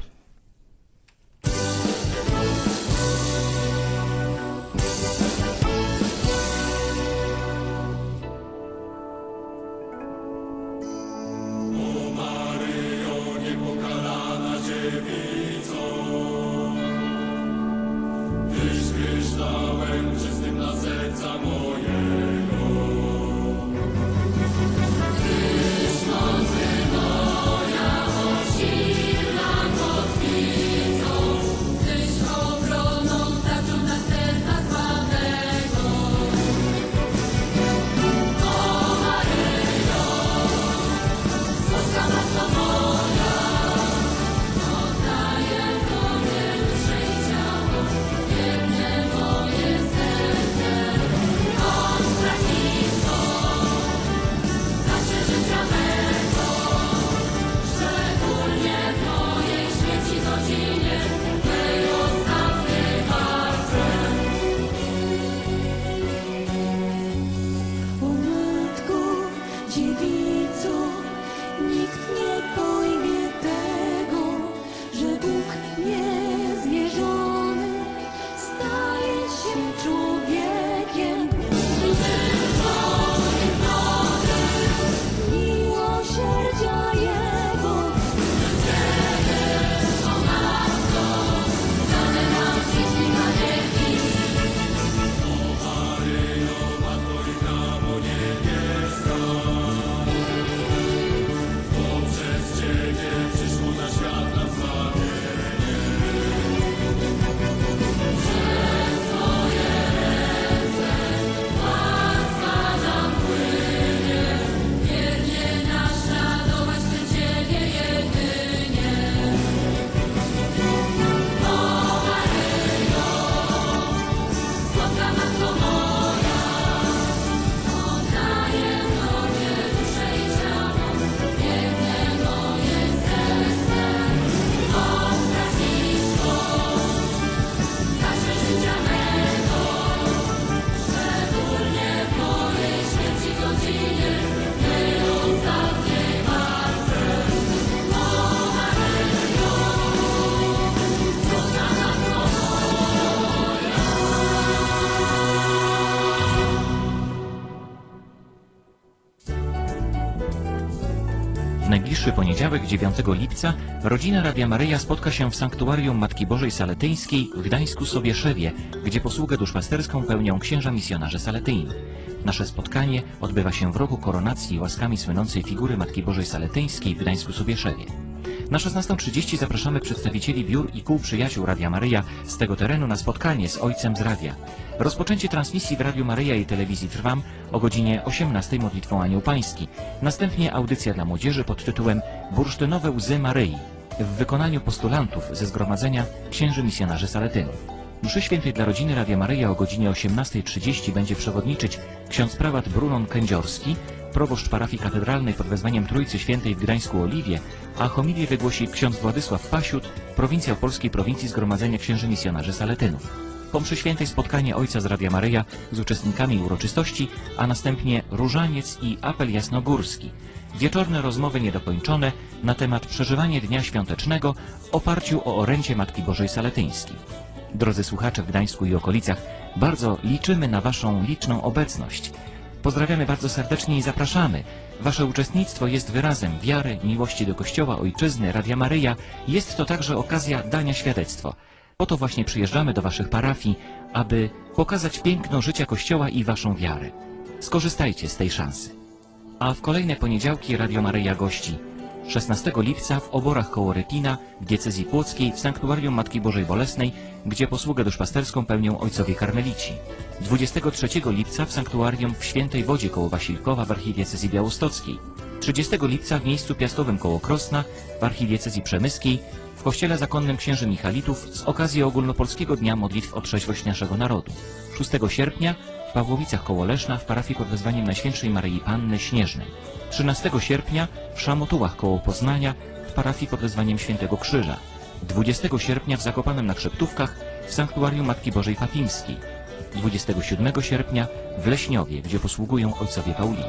Silna moc najbliższy poniedziałek, dziewiątego lipca, rodzina Radia Maryja spotka się w Sanktuarium Matki Bożej Saletyńskiej w Gdańsku-Sobieszewie, gdzie posługę duszpasterską pełnią księża misjonarze Saletyni. Nasze spotkanie odbywa się w roku koronacji łaskami słynącej figury Matki Bożej Saletyńskiej w Gdańsku-Sobieszewie. Na szesnastą trzydzieści zapraszamy przedstawicieli biur i kół przyjaciół Radia Maryja z tego terenu na spotkanie z ojcem z radia. Rozpoczęcie transmisji w Radiu Maryja i telewizji Trwam o godzinie osiemnastej modlitwą Anioł Pański. Następnie audycja dla młodzieży pod tytułem Bursztynowe łzy Maryi w wykonaniu postulantów ze zgromadzenia księży misjonarzy Saletynów. Mszy świętej dla rodziny Radia Maryja o godzinie osiemnastej trzydzieści będzie przewodniczyć ksiądz prałat Brunon Kędziorski, proboszcz parafii katedralnej pod wezwaniem Trójcy Świętej w Gdańsku-Oliwie, a homilię wygłosi ksiądz Władysław Pasiut, prowincjał Polskiej Prowincji Zgromadzenia Księży Misjonarzy Saletynów. Po mszy świętej spotkanie ojca z Radia Maryja z uczestnikami uroczystości, a następnie różaniec i apel jasnogórski. Wieczorne rozmowy niedokończone na temat przeżywania Dnia Świątecznego w oparciu o orędzie Matki Bożej Saletyńskiej. Drodzy słuchacze w Gdańsku i okolicach, bardzo liczymy na Waszą liczną obecność. Pozdrawiamy bardzo serdecznie i zapraszamy. Wasze uczestnictwo jest wyrazem wiary, miłości do Kościoła, Ojczyzny, Radia Maryja. Jest to także okazja dania świadectwa. Po to właśnie przyjeżdżamy do Waszych parafii, aby pokazać piękno życia Kościoła i Waszą wiarę. Skorzystajcie z tej szansy. A w kolejne poniedziałki Radio Maryja gości szesnastego lipca w Oborach koło Rypina w diecezji płockiej w Sanktuarium Matki Bożej Bolesnej, gdzie posługę duszpasterską pełnią ojcowie karmelici. dwudziestego trzeciego lipca w Sanktuarium w Świętej Wodzie koło Wasilkowa w archidiecezji białostockiej. trzydziestego lipca w miejscu piastowym koło Krosna w archidiecezji przemyskiej w kościele zakonnym księży Michalitów z okazji ogólnopolskiego dnia modlitw o trzeźwość naszego narodu. szóstego sierpnia w Pawłowicach koło Leszna w parafii pod wezwaniem Najświętszej Maryi Panny Śnieżnej. trzynastego sierpnia w Szamotułach koło Poznania w parafii pod wezwaniem Świętego Krzyża. dwudziestego sierpnia w Zakopanem na Krzeptówkach w Sanktuarium Matki Bożej Fatimskiej. dwudziestego siódmego sierpnia w Leśniowie, gdzie posługują ojcowie Paulini.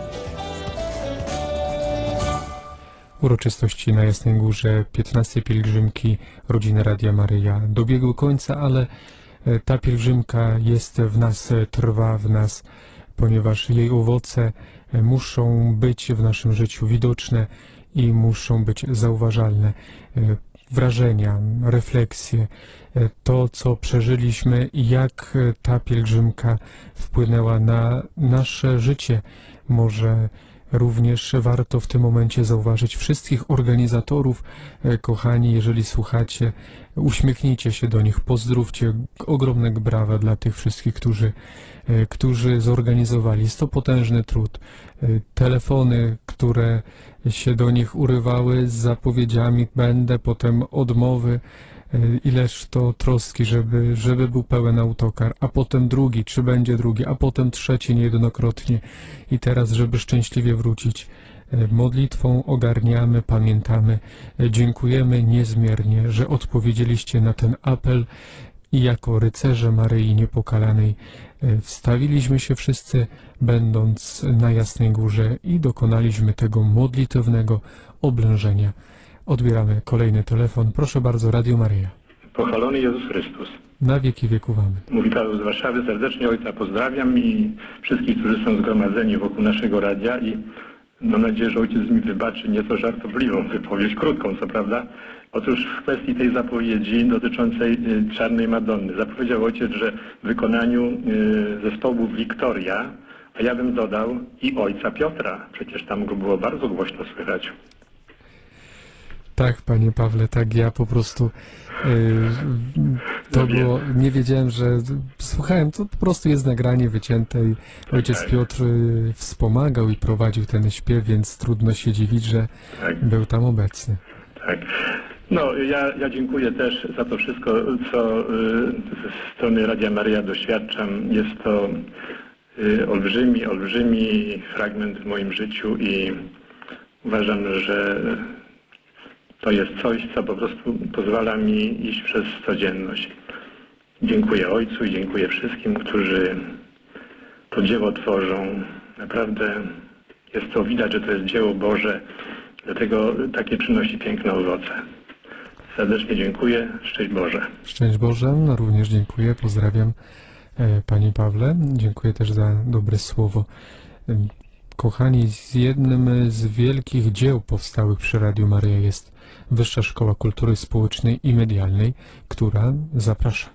Uroczystości na Jasnej Górze piętnastej pielgrzymki rodziny Radia Maryja dobiegły końca, ale ta pielgrzymka jest w nas, trwa w nas, ponieważ jej owoce muszą być w naszym życiu widoczne i muszą być zauważalne. Wrażenia, refleksje, to co przeżyliśmy i jak ta pielgrzymka wpłynęła na nasze życie. Może również warto w tym momencie zauważyć wszystkich organizatorów. Kochani, jeżeli słuchacie, uśmiechnijcie się do nich, pozdrówcie, ogromnego brawa dla tych wszystkich, którzy, którzy zorganizowali. Jest to potężny trud. Telefony, które się do nich urywały z zapowiedziami, będę, potem odmowy, ileż to troski, żeby, żeby był pełen autokar, a potem drugi, czy będzie drugi, a potem trzeci niejednokrotnie i teraz, żeby szczęśliwie wrócić. Modlitwą ogarniamy, pamiętamy, dziękujemy niezmiernie, że odpowiedzieliście na ten apel i jako rycerze Maryi Niepokalanej wstawiliśmy się wszyscy, będąc na Jasnej Górze i dokonaliśmy tego modlitewnego oblężenia. Odbieramy kolejny telefon. Proszę bardzo, Radio Maryja. Pochwalony Jezus Chrystus. Na wieki wieków amen. Mówi Paweł z Warszawy. Serdecznie ojca pozdrawiam i wszystkich, którzy są zgromadzeni wokół naszego radia i mam nadzieję, że ojciec mi wybaczy nieco żartobliwą wypowiedź, krótką co prawda. Otóż w kwestii tej zapowiedzi dotyczącej y, Czarnej Madonny zapowiedział ojciec, że w wykonaniu y, zespołu Wiktoria, a ja bym dodał i ojca Piotra. Przecież tam go było bardzo głośno słychać. Tak, panie Pawle, tak, ja po prostu yy, to było, nie wiedziałem, że słuchałem, to po prostu jest nagranie wycięte i ojciec Piotr yy, wspomagał i prowadził ten śpiew, więc trudno się dziwić, że tak. był tam obecny. Tak. No, ja, ja dziękuję też za to wszystko, co yy, ze strony Radia Maryja doświadczam. Jest to yy, olbrzymi, olbrzymi fragment w moim życiu i uważam, że to jest coś, co po prostu pozwala mi iść przez codzienność. Dziękuję Ojcu i dziękuję wszystkim, którzy to dzieło tworzą. Naprawdę jest to widać, że to jest dzieło Boże, dlatego takie przynosi piękne owoce. Serdecznie dziękuję. Szczęść Boże. Szczęść Boże. No, również dziękuję. Pozdrawiam e, Panie Pawle. Dziękuję też za dobre słowo. Kochani, z jednym z wielkich dzieł powstałych przy Radiu Maryja jest Wyższa Szkoła Kultury Społecznej i Medialnej, która zaprasza.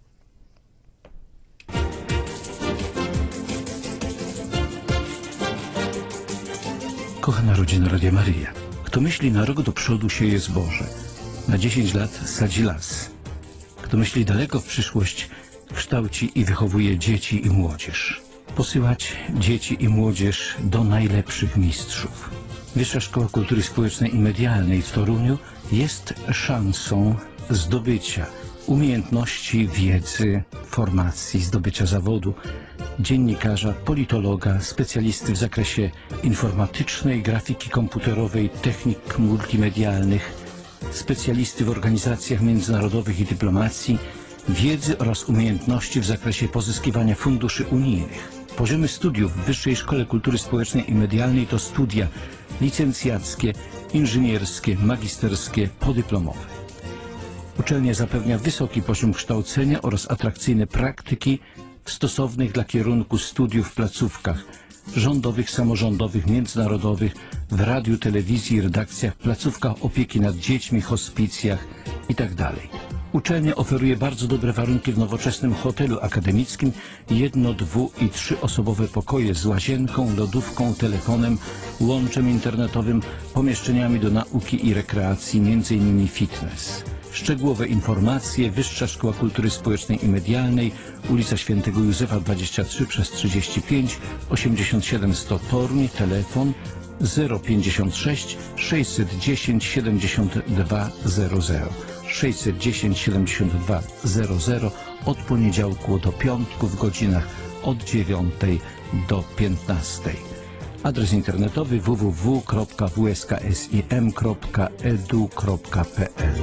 Kochana rodzina Radia Maryja, kto myśli na rok do przodu, sieje zboże, na dziesięć lat sadzi las. Kto myśli daleko w przyszłość, kształci i wychowuje dzieci i młodzież. Posyłać dzieci i młodzież do najlepszych mistrzów. Wyższa Szkoła Kultury Społecznej i Medialnej w Toruniu jest szansą zdobycia umiejętności, wiedzy, formacji, zdobycia zawodu dziennikarza, politologa, specjalisty w zakresie informatycznej, grafiki komputerowej, technik multimedialnych, specjalisty w organizacjach międzynarodowych i dyplomacji, wiedzy oraz umiejętności w zakresie pozyskiwania funduszy unijnych. Poziomy studiów w Wyższej Szkole Kultury Społecznej i Medialnej to studia licencjackie, inżynierskie, magisterskie, podyplomowe. Uczelnia zapewnia wysoki poziom kształcenia oraz atrakcyjne praktyki w stosownych dla kierunku studiów w placówkach rządowych, samorządowych, międzynarodowych, w radiu, telewizji, redakcjach, placówkach opieki nad dziećmi, hospicjach itd. Uczelnia oferuje bardzo dobre warunki w nowoczesnym hotelu akademickim, jedno-, dwu- i trzyosobowe pokoje z łazienką, lodówką, telefonem, łączem internetowym, pomieszczeniami do nauki i rekreacji, między innymi fitness. Szczegółowe informacje: Wyższa Szkoła Kultury Społecznej i Medialnej, ulica Świętego Józefa dwadzieścia trzy przez trzydzieści pięć, osiemdziesiąt siedem sto Toruń, telefon zero pięćdziesiąt sześć sześćset dziesięć siedemdziesiąt dwa zero zero. sześćset dziesięć siedemdziesiąt dwa zero zero od poniedziałku do piątku w godzinach od dziewiątej do piętnastej. Adres internetowy w w w kropka w s k s i m kropka e d u kropka p l.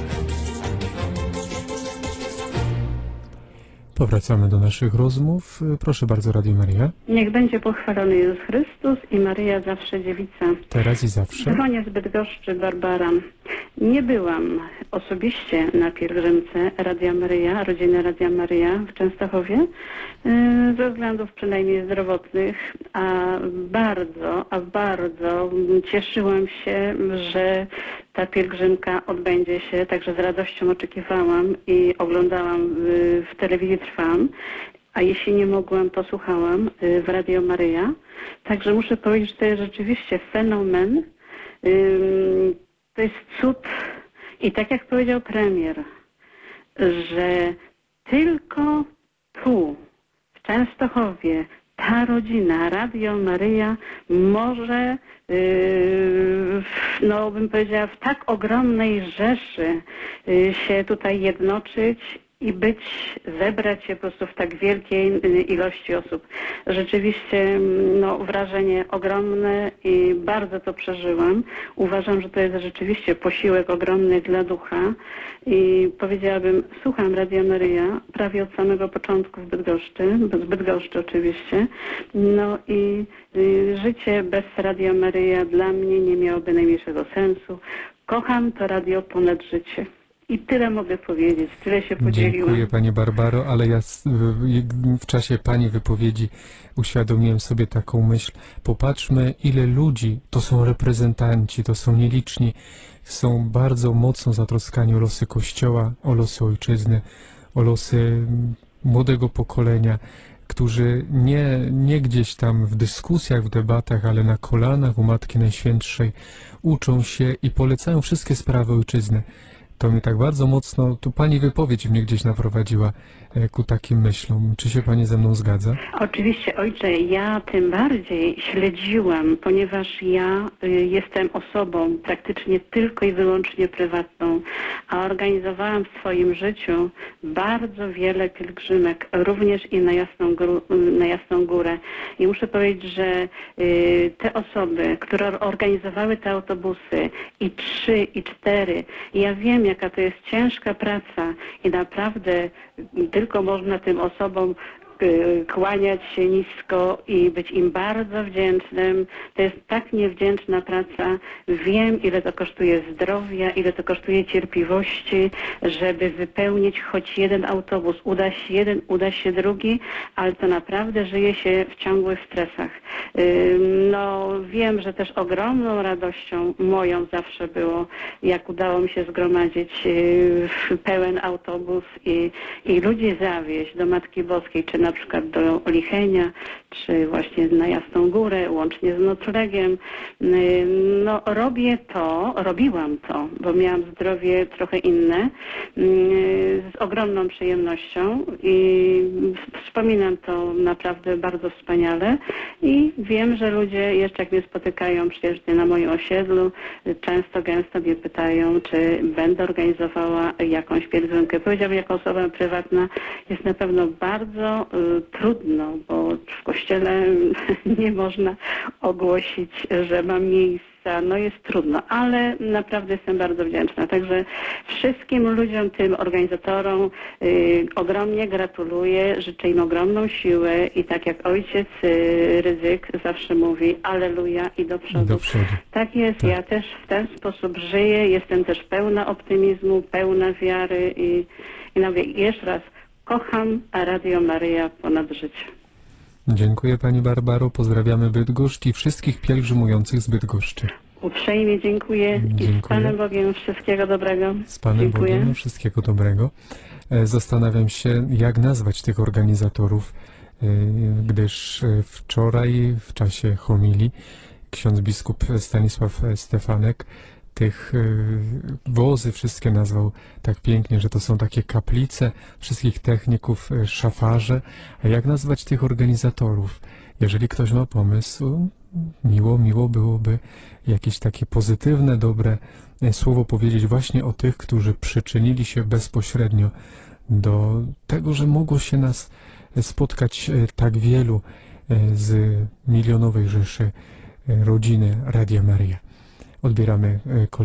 Powracamy do naszych rozmów. Proszę bardzo, Radio Maryja. Niech będzie pochwalony Jezus Chrystus i Maryja zawsze dziewica. Teraz i zawsze. Dzwonię z Bydgoszczy, Barbara. Nie byłam osobiście na pielgrzymce Radia Maryja, rodziny Radia Maryja w Częstochowie, yy, ze względów przynajmniej zdrowotnych, a bardzo, a bardzo cieszyłam się, że ta pielgrzymka odbędzie się, także z radością oczekiwałam i oglądałam w, w telewizji Trwam, a jeśli nie mogłam, to słuchałam w Radio Maryja. Także muszę powiedzieć, że to jest rzeczywiście fenomen. To jest cud i tak jak powiedział premier, że tylko tu, w Częstochowie, ta rodzina, Radio Maryja może, yy, no bym powiedziała, w tak ogromnej rzeszy yy, się tutaj jednoczyć i być, zebrać się po prostu w tak wielkiej ilości osób. Rzeczywiście no, wrażenie ogromne i bardzo to przeżyłam. Uważam, że to jest rzeczywiście posiłek ogromny dla ducha i powiedziałabym, słucham Radia Maryja prawie od samego początku w Bydgoszczy, z Bydgoszczy oczywiście, no i y, życie bez Radia Maryja dla mnie nie miałoby najmniejszego sensu. Kocham to radio ponad życie. I tyle mogę powiedzieć, tyle się podzieliłam. Dziękuję Pani Barbaro, ale ja w, w czasie Pani wypowiedzi uświadomiłem sobie taką myśl. Popatrzmy, ile ludzi, to są reprezentanci, to są nieliczni, są bardzo mocno zatroskani o losy Kościoła, o losy Ojczyzny, o losy młodego pokolenia, którzy nie, nie gdzieś tam w dyskusjach, w debatach, ale na kolanach u Matki Najświętszej uczą się i polecają wszystkie sprawy Ojczyzny. To mnie tak bardzo mocno, tu Pani wypowiedź mnie gdzieś naprowadziła ku takim myślom. Czy się Pani ze mną zgadza? Oczywiście, ojcze, ja tym bardziej śledziłam, ponieważ ja y, jestem osobą praktycznie tylko i wyłącznie prywatną, a organizowałam w swoim życiu bardzo wiele pielgrzymek, również i na Jasną, Gru, na Jasną Górę. I muszę powiedzieć, że y, te osoby, które organizowały te autobusy, i trzy, i cztery, ja wiem, jaka to jest ciężka praca i naprawdę tylko można tym osobom kłaniać się nisko i być im bardzo wdzięcznym. To jest tak niewdzięczna praca. Wiem, ile to kosztuje zdrowia, ile to kosztuje cierpliwości, żeby wypełnić choć jeden autobus. Uda się jeden, uda się drugi, ale to naprawdę żyje się w ciągłych stresach. No wiem, że też ogromną radością moją zawsze było, jak udało mi się zgromadzić pełen autobus i, i ludzi zawieźć do Matki Boskiej, czy na przykład do Lichenia, czy właśnie na Jasną Górę, łącznie z noclegiem. No robię to, robiłam to, bo miałam zdrowie trochę inne, z ogromną przyjemnością i wspominam to naprawdę bardzo wspaniale i wiem, że ludzie jeszcze jak mnie spotykają przyjeżdżają na moim osiedlu, często, gęsto mnie pytają, czy będę organizowała jakąś pielgrzymkę. Powiedziałabym, jako osoba prywatna jest na pewno bardzo y, trudno, bo w kościele nie można ogłosić, że mam miejsce. No jest trudno, ale naprawdę jestem bardzo wdzięczna. Także wszystkim ludziom, tym organizatorom y, ogromnie gratuluję, życzę im ogromną siłę i tak jak ojciec y, Rydzyk zawsze mówi, alleluja i do przodu. Do przodu. Tak jest, Tak. ja też w ten sposób żyję, jestem też pełna optymizmu, pełna wiary i, i mówię jeszcze raz, kocham Radio Maryja ponad życie. Dziękuję Pani Barbaro, pozdrawiamy Bydgoszcz i wszystkich pielgrzymujących z Bydgoszczy. Uprzejmie dziękuję, Dziękuję. i z Panem Bogiem wszystkiego dobrego. Z Panem Dziękuję. Bogiem wszystkiego dobrego. E, Zastanawiam się, jak nazwać tych organizatorów, e, gdyż e, wczoraj w czasie homilii ksiądz biskup Stanisław Stefanek tych e, wozy wszystkie nazwał tak pięknie, że to są takie kaplice wszystkich techników, e, szafarze. A jak nazwać tych organizatorów? Jeżeli ktoś ma pomysł, miło, miło byłoby jakieś takie pozytywne, dobre e, słowo powiedzieć właśnie o tych, którzy przyczynili się bezpośrednio do tego, że mogło się nas spotkać e, tak wielu e, z milionowej rzeszy e, rodziny Radia Maryja. Odbieramy kolejne